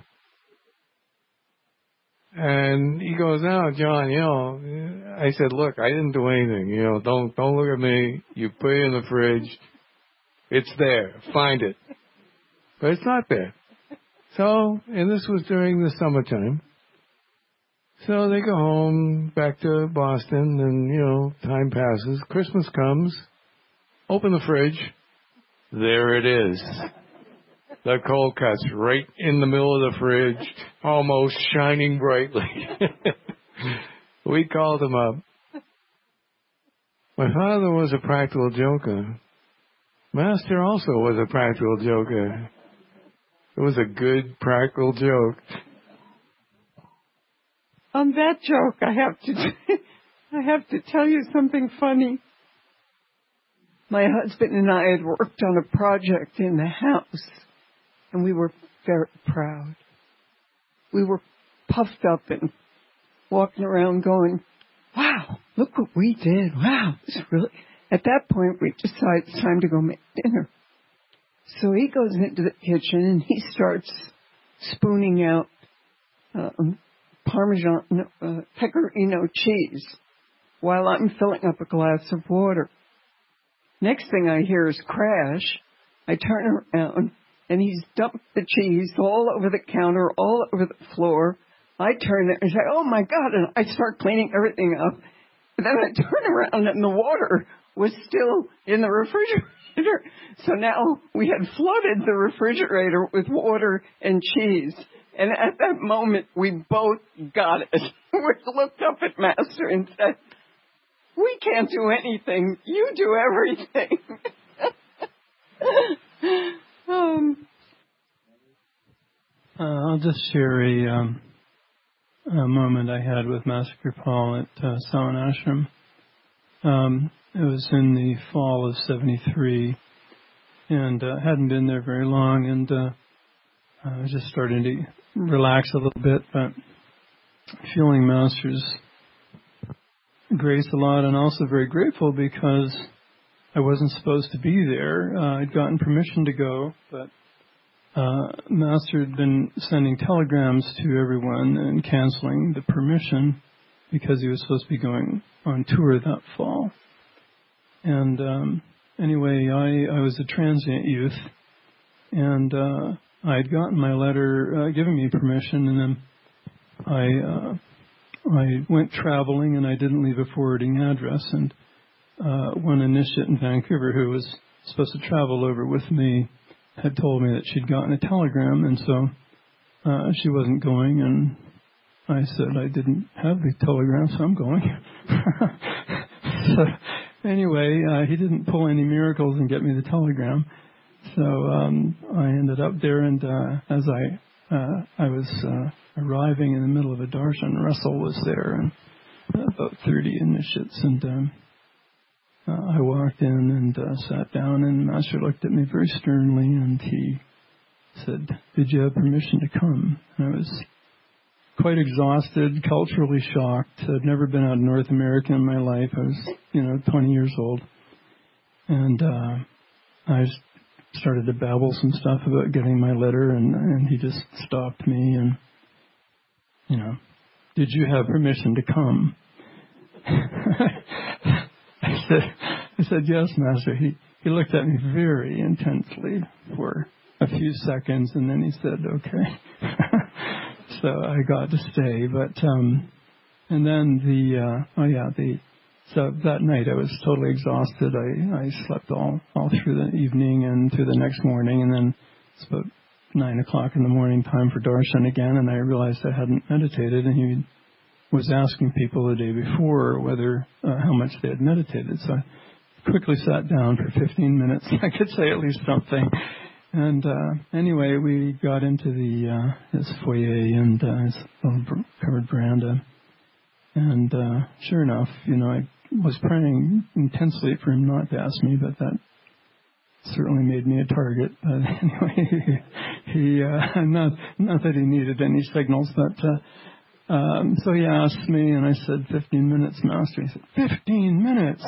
And he goes, "Oh, John, I said, look, I didn't do anything. Don't look at me. You put it in the fridge. It's there. Find it." But it's not there. So, and this was during the summertime. So they go home, back to Boston, and, time passes. Christmas comes. Open the fridge. There it is. The cold cuts right in the middle of the fridge, almost shining brightly. We called him up. My father was a practical joker. Master also was a practical joker. It was a good practical joke. On that joke, I have to tell you something funny. My husband and I had worked on a project in the house, and we were very proud. We were puffed up and walking around going, wow, look what we did. Wow, this really... At that point, we decided it's time to go make dinner. So he goes into the kitchen and he starts spooning out Parmesan, Pecorino cheese while I'm filling up a glass of water. Next thing I hear is crash. I turn around and he's dumped the cheese all over the counter, all over the floor. I turn there and say, oh my God, and I start cleaning everything up. And then I turn around and the water was still in the refrigerator. So now we had flooded the refrigerator with water and cheese. And at that moment, we both got it. We looked up at Master and said, we can't do anything. You do everything. I'll just share a moment I had with Master Kripal at Sawan Ashram. It was in the fall of 73, and hadn't been there very long, and I was just starting to relax a little bit, but feeling Master's grace a lot, and also very grateful because I wasn't supposed to be there. I'd gotten permission to go, but Master had been sending telegrams to everyone and canceling the permission because he was supposed to be going on tour that fall. And anyway, I was a transient youth, and I had gotten my letter giving me permission, and then I went traveling, and I didn't leave a forwarding address. And one initiate in Vancouver who was supposed to travel over with me had told me that she'd gotten a telegram, and so she wasn't going, I said I didn't have the telegram, so I'm going. So anyway, he didn't pull any miracles and get me the telegram. So I ended up there, and as I was arriving in the middle of a darshan, Russell was there, and about 30 initiates, and I walked in and sat down, and Master looked at me very sternly, and he said, "Did you have permission to come?" And I was quite exhausted, culturally shocked. I'd never been out of North America in my life. I was, 20 years old. And I started to babble some stuff about getting my letter, and he just stopped me and, "Did you have permission to come?" I said, "Yes, Master." He looked at me very intensely for a few seconds, and then he said, "Okay." So I got to stay, but and then so that night I was totally exhausted. I slept all through the evening and through the next morning, and then it's about 9 o'clock in the morning, time for darshan again, and I realized I hadn't meditated, and he was asking people the day before whether how much they had meditated. So I quickly sat down for 15 minutes. I could say at least something. And anyway, we got into his foyer and his little covered veranda. And sure enough, I was praying intensely for him not to ask me, but that certainly made me a target. But anyway, he not that he needed any signals, but so he asked me, and I said, 15 minutes, Master. He said, 15 minutes?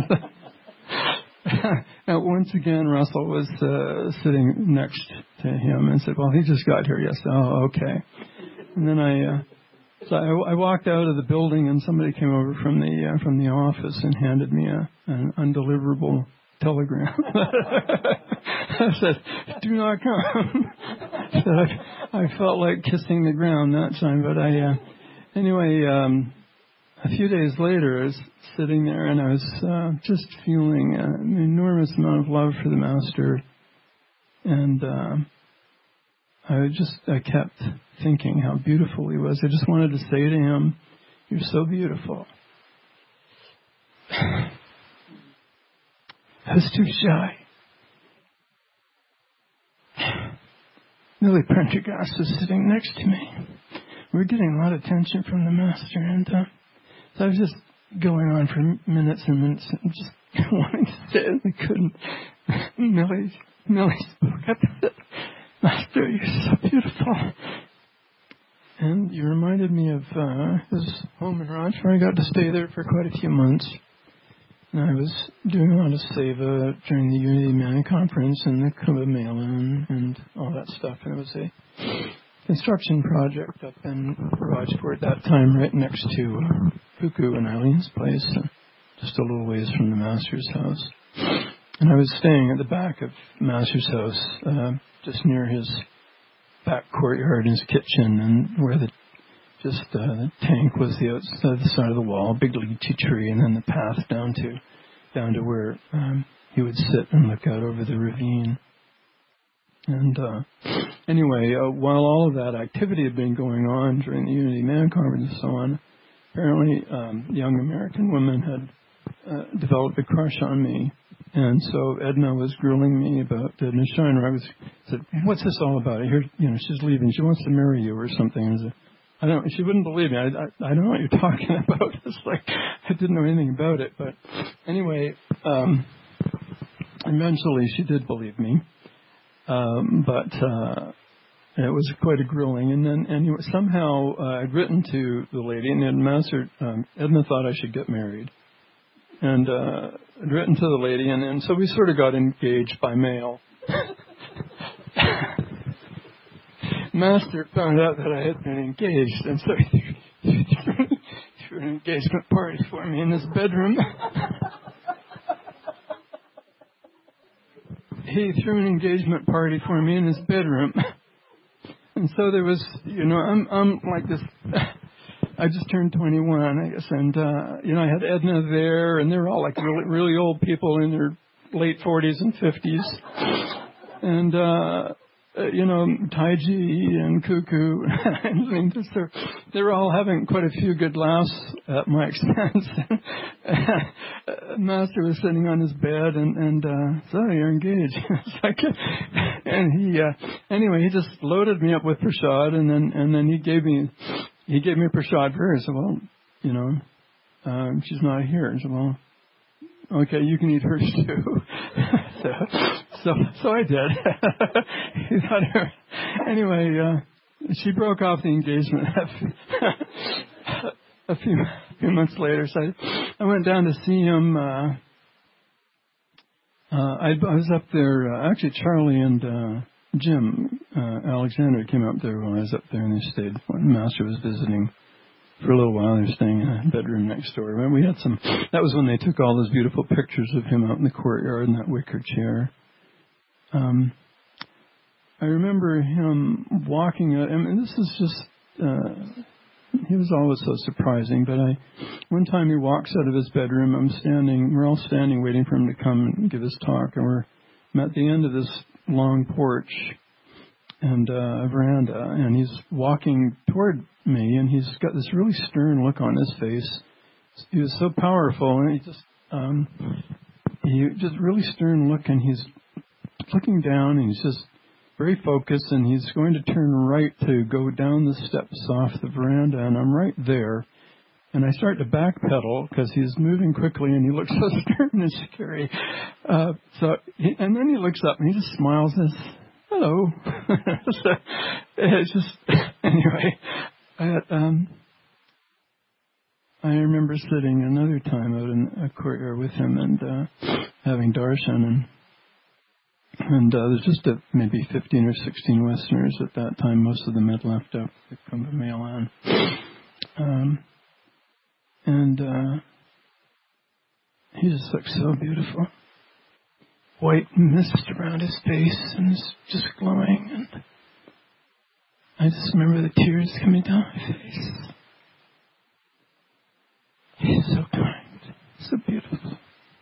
Now, once again, Russell was sitting next to him and said, "Well, he just got here yesterday." "Oh, okay." And then I walked out of the building, and somebody came over from the office and handed me an undeliverable telegram. I said, "Do not come." So I felt like kissing the ground that time, but anyway. A few days later, I was sitting there, and I was just feeling an enormous amount of love for the Master, and I kept thinking how beautiful he was. I just wanted to say to him, "You're so beautiful." I was too shy. Millie Prendergast was sitting next to me. We were getting a lot of attention from the Master, and so I was just going on for minutes and minutes and just wanting to say it, and I couldn't. Millie spoke up and said, "Master, you're so beautiful." And you reminded me of his home in Rochford. I got to stay there for quite a few months. And I was doing a lot of seva during the Unity Man Conference and the Kumbh Mela and all that stuff. And it was a construction project up in Rajpur at that time, right next to Puku and Eileen's place, just a little ways from the Master's house. And I was staying at the back of Master's house, just near his back courtyard, his kitchen, and where the tank was the outside the side of the wall, big lychee tree, and then the path down to where he would sit and look out over the ravine. And anyway, while all of that activity had been going on during the Unity Man Conference and so on, apparently young American women had developed a crush on me. And so Edna was grilling me about Edna Shiner. I said, "What's this all about? I hear, she's leaving. She wants to marry you or something." And I said, "I don't." She wouldn't believe me. I don't know what you're talking about. It's like I didn't know anything about it. But anyway, eventually she did believe me. But it was quite a grilling. And then anyway, somehow I'd written to the lady, and Edna thought I should get married. And I'd written to the lady, and so we sort of got engaged by mail. Master found out that I had been engaged, and so he threw an engagement party for me in his bedroom. He threw an engagement party for me in his bedroom. And so there was, I'm like this. I just turned 21, I guess, and I had Edna there, and they were all like really, really old people in their late 40s and 50s, and Taiji and Cuckoo. I mean, they were all having quite a few good laughs at my expense. Master was sitting on his bed, and so you're engaged. It's like, and he just loaded me up with prasad, and then he gave me prasad for her. I said, well, she's not here. I said, well, okay, you can eat hers too. So I did. Anyway, she broke off the engagement a few months later. So I went down to see him. I was up there. Actually, Charlie and Jim Alexander came up there while I was up there, and they stayed when Master was visiting for a little while. They were staying in a bedroom next door. We had some. That was when they took all those beautiful pictures of him out in the courtyard in that wicker chair. I remember him walking. This is just. He was always so surprising. But one time he walks out of his bedroom. We're all standing waiting for him to come and give his talk, and I'm at the end of this long porch and a veranda, and he's walking toward me, and he's got this really stern look on his face. He was so powerful, and he just really stern look, and he's looking down, and he's just very focused, and he's going to turn right to go down the steps off the veranda, and I'm right there, and I start to backpedal because he's moving quickly, and he looks so stern and scary. And then he looks up, and he just smiles and says, hello. So it's just, anyway, I remember sitting another time out in a courtyard with him and having darshan, and there's just maybe 15 or 16 Westerners at that time. Most of them had left out to come to Mailan. He just looked so beautiful. White mist around his face, and it's just glowing. And I just remember the tears coming down my face. He's so kind, so beautiful.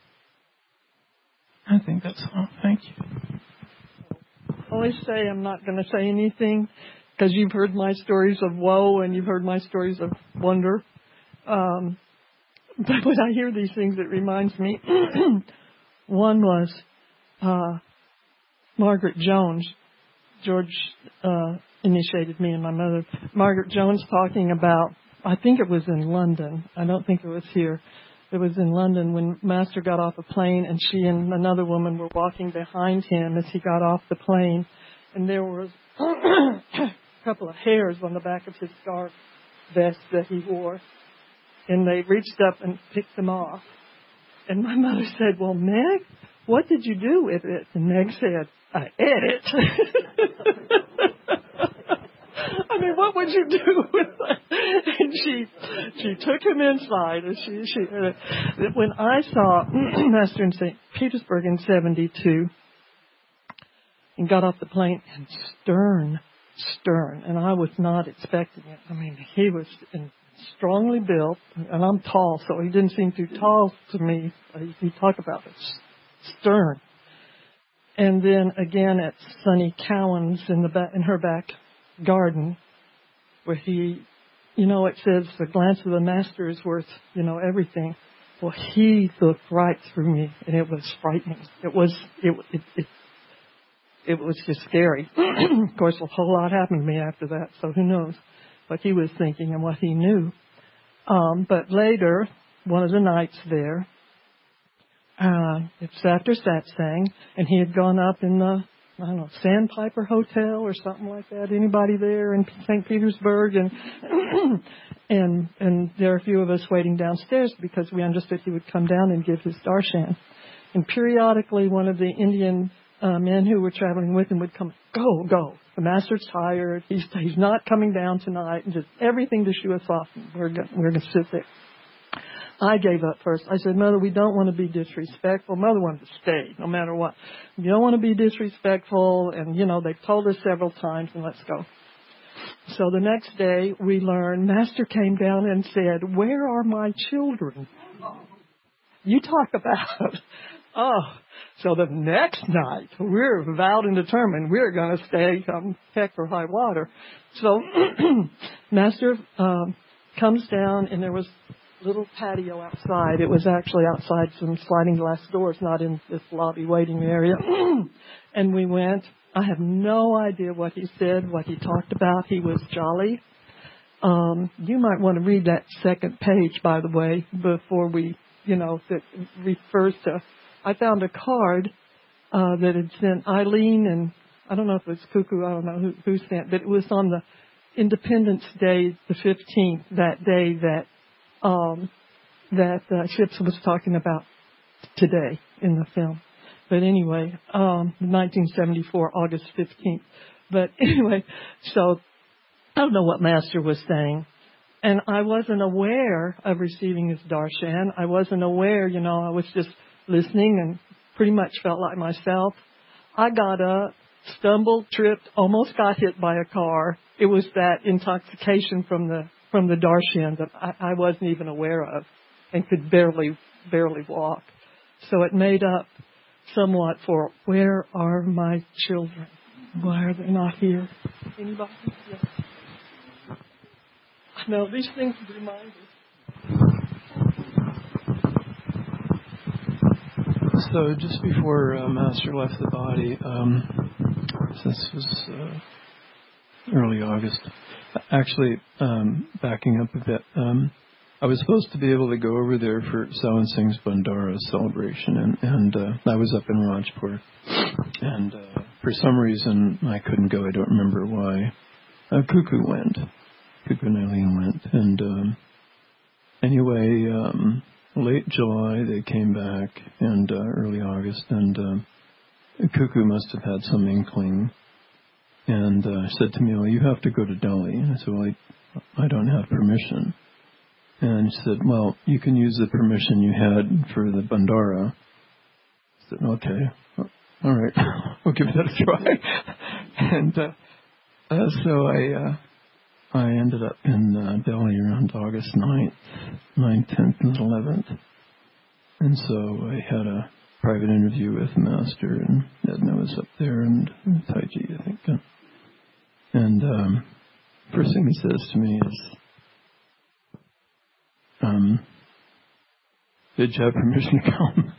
I think that's all. Thank you. Always say I'm not going to say anything because you've heard my stories of woe and you've heard my stories of wonder. But when I hear these things, it reminds me. One was Margaret Jones. George initiated me and my mother. Margaret Jones talking about, I think it was in London. I don't think it was here. It was in London when Master got off a plane, and she and another woman were walking behind him as he got off the plane, and there was a couple of hairs on the back of his scarf vest that he wore, and they reached up and picked them off. And my mother said, well, Meg, what did you do with it? And Meg said, I ate it. I mean, what would you do with that? And she took him inside. And when I saw Master in St. Petersburg in 72 and got off the plane, and stern, and I was not expecting it. I mean, he was strongly built, and I'm tall, so he didn't seem too tall to me. He talked about it, stern. And then again at Sonny Cowan's in her back garden, where he, it says the glance of the Master is worth, everything. Well, he looked right through me, and it was frightening. It was just scary. Of course, a whole lot happened to me after that, so who knows what he was thinking and what he knew. But later, one of the nights there, it's after satsang, and he had gone up in the, Sandpiper Hotel or something like that. Anybody there in St. Petersburg? And there are a few of us waiting downstairs because we understood he would come down and give his darshan. And periodically, one of the Indian men who were traveling with him would come, go. The Master's tired. He's not coming down tonight. And just everything to shoo us off. We're going to sit there. I gave up first. I said, Mother, we don't want to be disrespectful. Mother wanted to stay, no matter what. You don't want to be disrespectful, and, they've told us several times, and let's go. So the next day, we learned, Master came down and said, where are my children? You talk about, So the next night, we're vowed and determined we're going to stay come heck or high water. So Master comes down, and there was a little patio outside. It was actually outside some sliding glass doors, not in this lobby waiting area. And we went. I have no idea what he said, what he talked about. He was jolly. You might want to read that second page, by the way, before we, that refers to, I found a card that had sent Eileen, and I don't know if it was Cuckoo, I don't know who sent, but it was on the Independence Day, the 15th, that day that Ships was talking about today in the film. But anyway, 1974, August 15th. But anyway, so I don't know what Master was saying. And I wasn't aware of receiving his darshan. I wasn't aware, I was just listening and pretty much felt like myself. I got up, stumbled, tripped, almost got hit by a car. It was that intoxication from the darshan that I wasn't even aware of and could barely walk. So it made up somewhat for, where are my children? Why are they not here? Anybody? Yes. No, these things remind us. So just before Master left the body, this was early August. Actually, backing up a bit, I was supposed to be able to go over there for Sawan Singh's Bandara celebration, and I was up in Rajpur. And for some reason, I couldn't go. I don't remember why. Cuckoo went. Cuckoo and Eileen went. And anyway, late July, they came back, and early August, and Cuckoo must have had some inkling. And said to me, well, you have to go to Delhi. And I said, well, I don't have permission. And she said, well, you can use the permission you had for the Bandara. I said, okay, all right, we'll give that a try. And so I ended up in Delhi around August 9th, 10th, and 11th. And so I had a private interview with the Master, and Edna was up there, and Taiji, I think. And first thing he says to me is, did you have permission to come?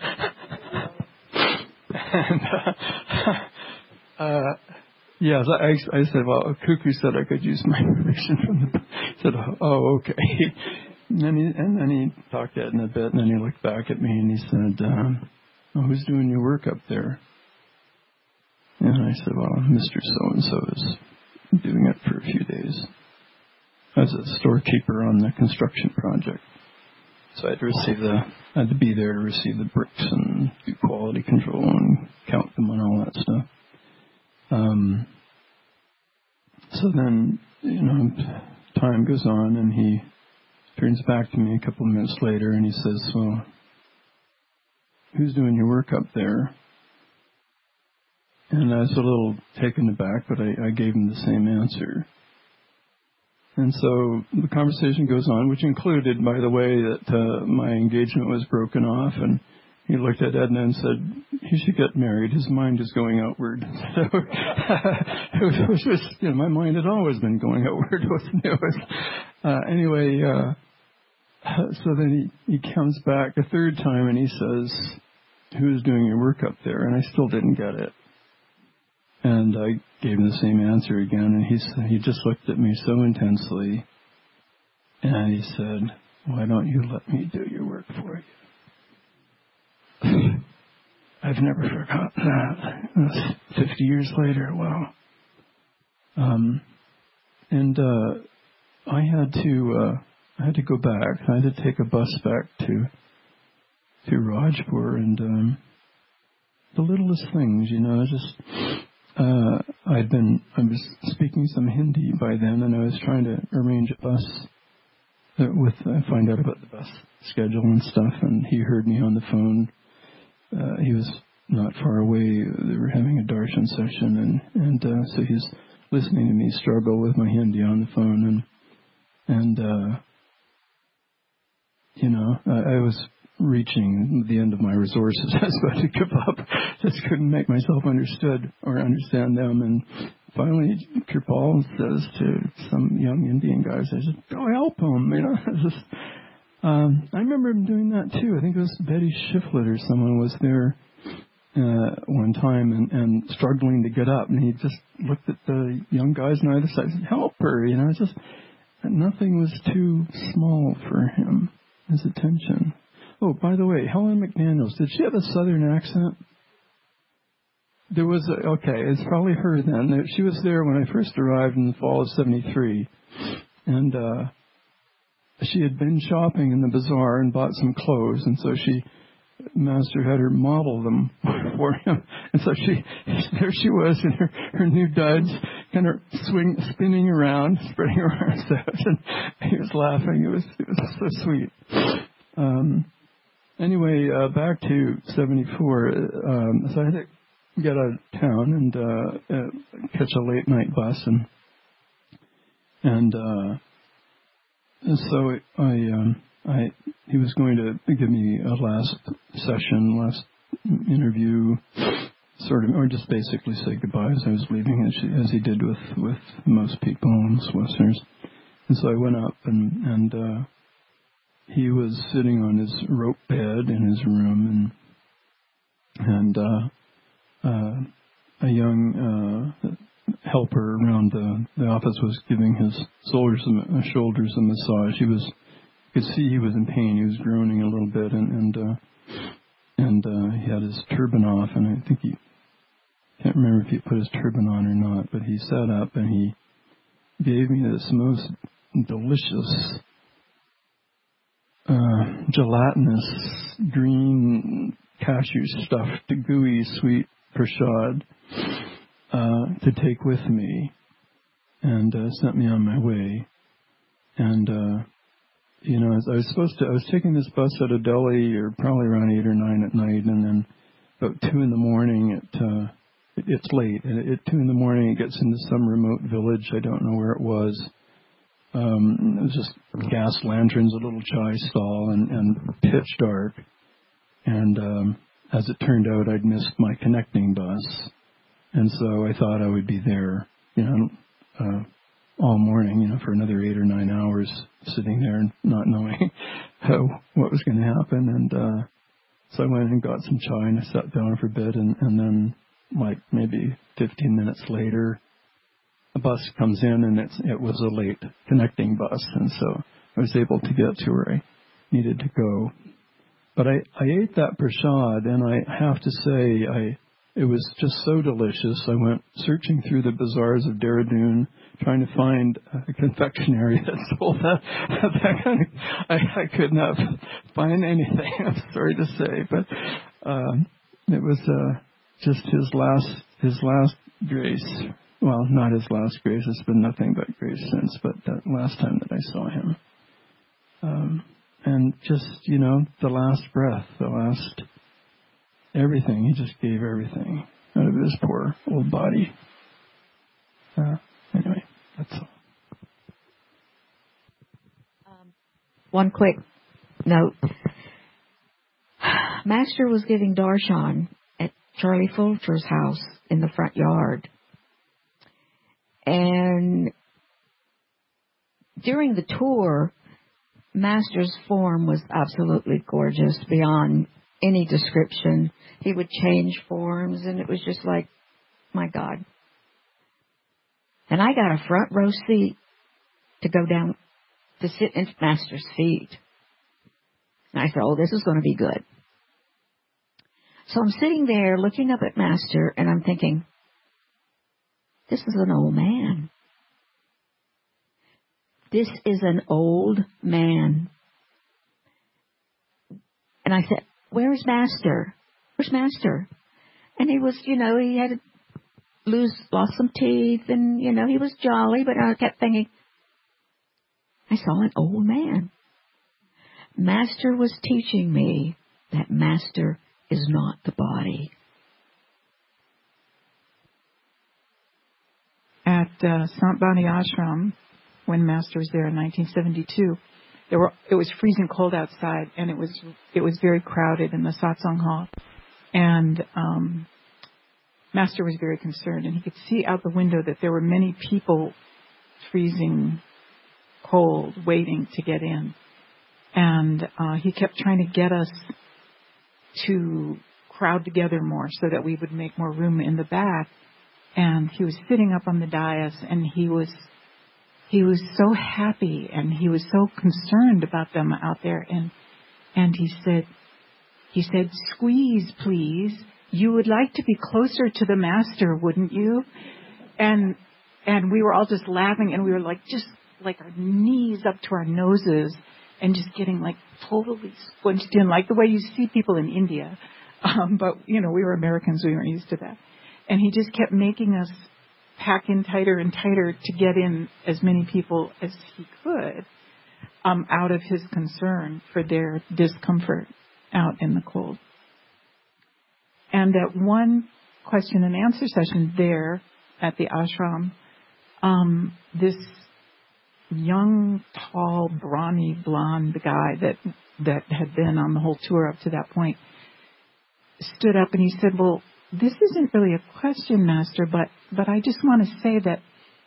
And yes, I said, well, Cuckoo said I could use my permission from the. He said, oh, okay. And then he talked to Edna a bit, and then he looked back at me and he said, oh, who's doing your work up there? And I said, well, Mr. So-and-so is doing it for a few days as a storekeeper on the construction project. So I had to be there to receive the bricks and do quality control and count them and all that stuff. So then, time goes on, and he turns back to me a couple of minutes later, and he says, well, who's doing your work up there? And I was a little taken aback, but I gave him the same answer. And so the conversation goes on, which included, by the way, that my engagement was broken off, and he looked at Edna and said, he should get married. His mind is going outward. So it was just, my mind had always been going outward, wasn't it? Anyway, so then he comes back a third time and he says, who's doing your work up there? And I still didn't get it. And I gave him the same answer again, and he just looked at me so intensely, and he said, why don't you let me do your work for you? I've never forgotten that. It was 50 years later, wow. And I had to go back. I had to take a bus back to Rajpur, and the littlest things, just... I was speaking some Hindi by then, and I was trying to arrange a bus find out about the bus schedule and stuff, and he heard me on the phone. He was not far away. They were having a darshan session, and so he's listening to me struggle with my Hindi on the phone, and I was reaching the end of my resources. I was about to give up. Just couldn't make myself understood or understand them. And finally, Kirpal says to some young Indian guys, I said, go help him. You know, I remember him doing that too. I think it was Betty Shiflett or someone was there one time and struggling to get up. And he just looked at the young guys on either side and said, help her. You know, just nothing was too small for him, his attention. Oh, by the way, Helen McDaniels, did she have a Southern accent? There was okay, it's probably her then. She was there when I first arrived in the fall of '73, and she had been shopping in the bazaar and bought some clothes, and so Master had her model them for him, and so there she was in her new duds, kind of spinning around, spreading her arms out, and he was laughing. It was so sweet. Anyway, back to '74. So I had to get out of town and catch a late night bus, and so he was going to give me a last interview, sort of, or just basically say goodbye as I was leaving, as he did with most people, most Westerners. And so I went up, and he was sitting on his rope bed in his room, and a young helper around the office was giving his shoulders a massage. You could see he was in pain. He was groaning a little bit, and he had his turban off, and I think can't remember if he put his turban on or not, but he sat up and he gave me this most delicious gelatinous green cashew stuffed gooey sweet prasad to take with me, and sent me on my way. And I was taking this bus out of Delhi, or probably around 8 or 9 at night, and then about 2 in the morning it's late, and at 2 in the morning it gets into some remote village. I don't know where it was. It was just gas lanterns, a little chai stall, and pitch dark. And as it turned out, I'd missed my connecting bus, and so I thought I would be there, all morning, for another 8 or 9 hours, sitting there not knowing what was going to happen. And so I went and got some chai, and I sat down for a bit, and then, like maybe 15 minutes later, a bus comes in, and it was a late connecting bus, and so I was able to get to where I needed to go. But I ate that prasad, and I have to say, it was just so delicious. I went searching through the bazaars of Dehradun, trying to find a confectionery that sold that kind of. I could not find anything. I'm sorry to say, but it was just his last grace. Well, not his last grace. It's been nothing but grace since. But that last time that I saw him, and just the last breath, the last everything. He just gave everything out of his poor old body. Anyway, that's all. One quick note. Master was giving darshan at Charlie Fulcher's house in the front yard. And during the tour, Master's form was absolutely gorgeous beyond any description. He would change forms, and it was just like, my God. And I got a front row seat to go down to sit in Master's feet. And I said, oh, this is going to be good. So I'm sitting there looking up at Master, and I'm thinking, this is an old man. This is an old man. And I said, where's Master? Where's Master? And he was, he had lost some teeth, and, he was jolly, but I kept thinking, I saw an old man. Master was teaching me that Master is not the body. At Sant Bani Ashram, when Master was there in 1972, it was freezing cold outside, and it was very crowded in the satsang hall. And Master was very concerned, and he could see out the window that there were many people freezing cold waiting to get in. And he kept trying to get us to crowd together more so that we would make more room in the back. And he was sitting up on the dais, and he was so happy, and he was so concerned about them out there. And he said, "Squeeze, please. You would like to be closer to the Master, wouldn't you?" And we were all just laughing, and we were just our knees up to our noses, and just getting totally squished in, like the way you see people in India. But we were Americans, we weren't used to that. And he just kept making us pack in tighter and tighter to get in as many people as he could, out of his concern for their discomfort out in the cold. And at one question and answer session there at the ashram, this young, tall, brawny, blonde guy that had been on the whole tour up to that point stood up and he said, "Well, this isn't really a question, Master, but I just want to say that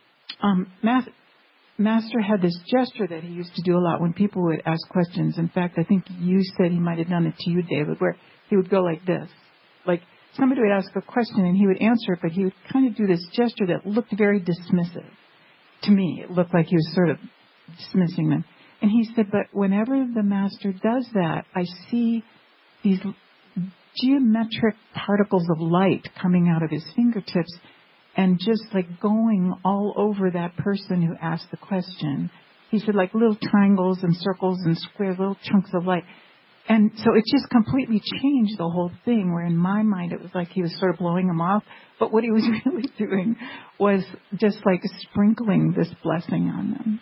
Master had this gesture that he used to do a lot when people would ask questions. In fact, I think you said he might have done it to you, David, where he would go like this. Like somebody would ask a question and he would answer it, but he would kind of do this gesture that looked very dismissive. To me, it looked like he was sort of dismissing them. And he said, but whenever the Master does that, I see these geometric particles of light coming out of his fingertips and just going all over that person who asked the question. He said like little triangles and circles and squares, little chunks of light. And so it just completely changed the whole thing, where in my mind it was like he was sort of blowing them off. But what he was really doing was just sprinkling this blessing on them.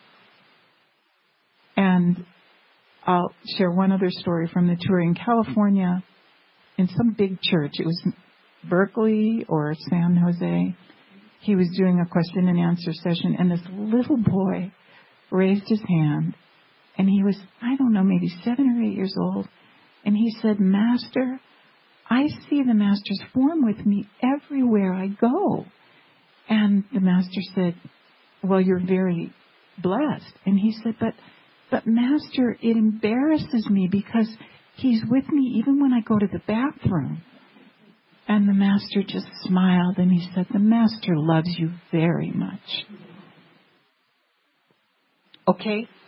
And I'll share one other story from the tour in California. In some big church, it was Berkeley or San Jose, he was doing a question and answer session, and this little boy raised his hand, and he was, I don't know, maybe 7 or 8 years old, and he said, Master, I see the Master's form with me everywhere I go. And the Master said, well, you're very blessed. And he said, but Master, it embarrasses me because he's with me even when I go to the bathroom. And the Master just smiled and he said, the Master loves you very much. Okay,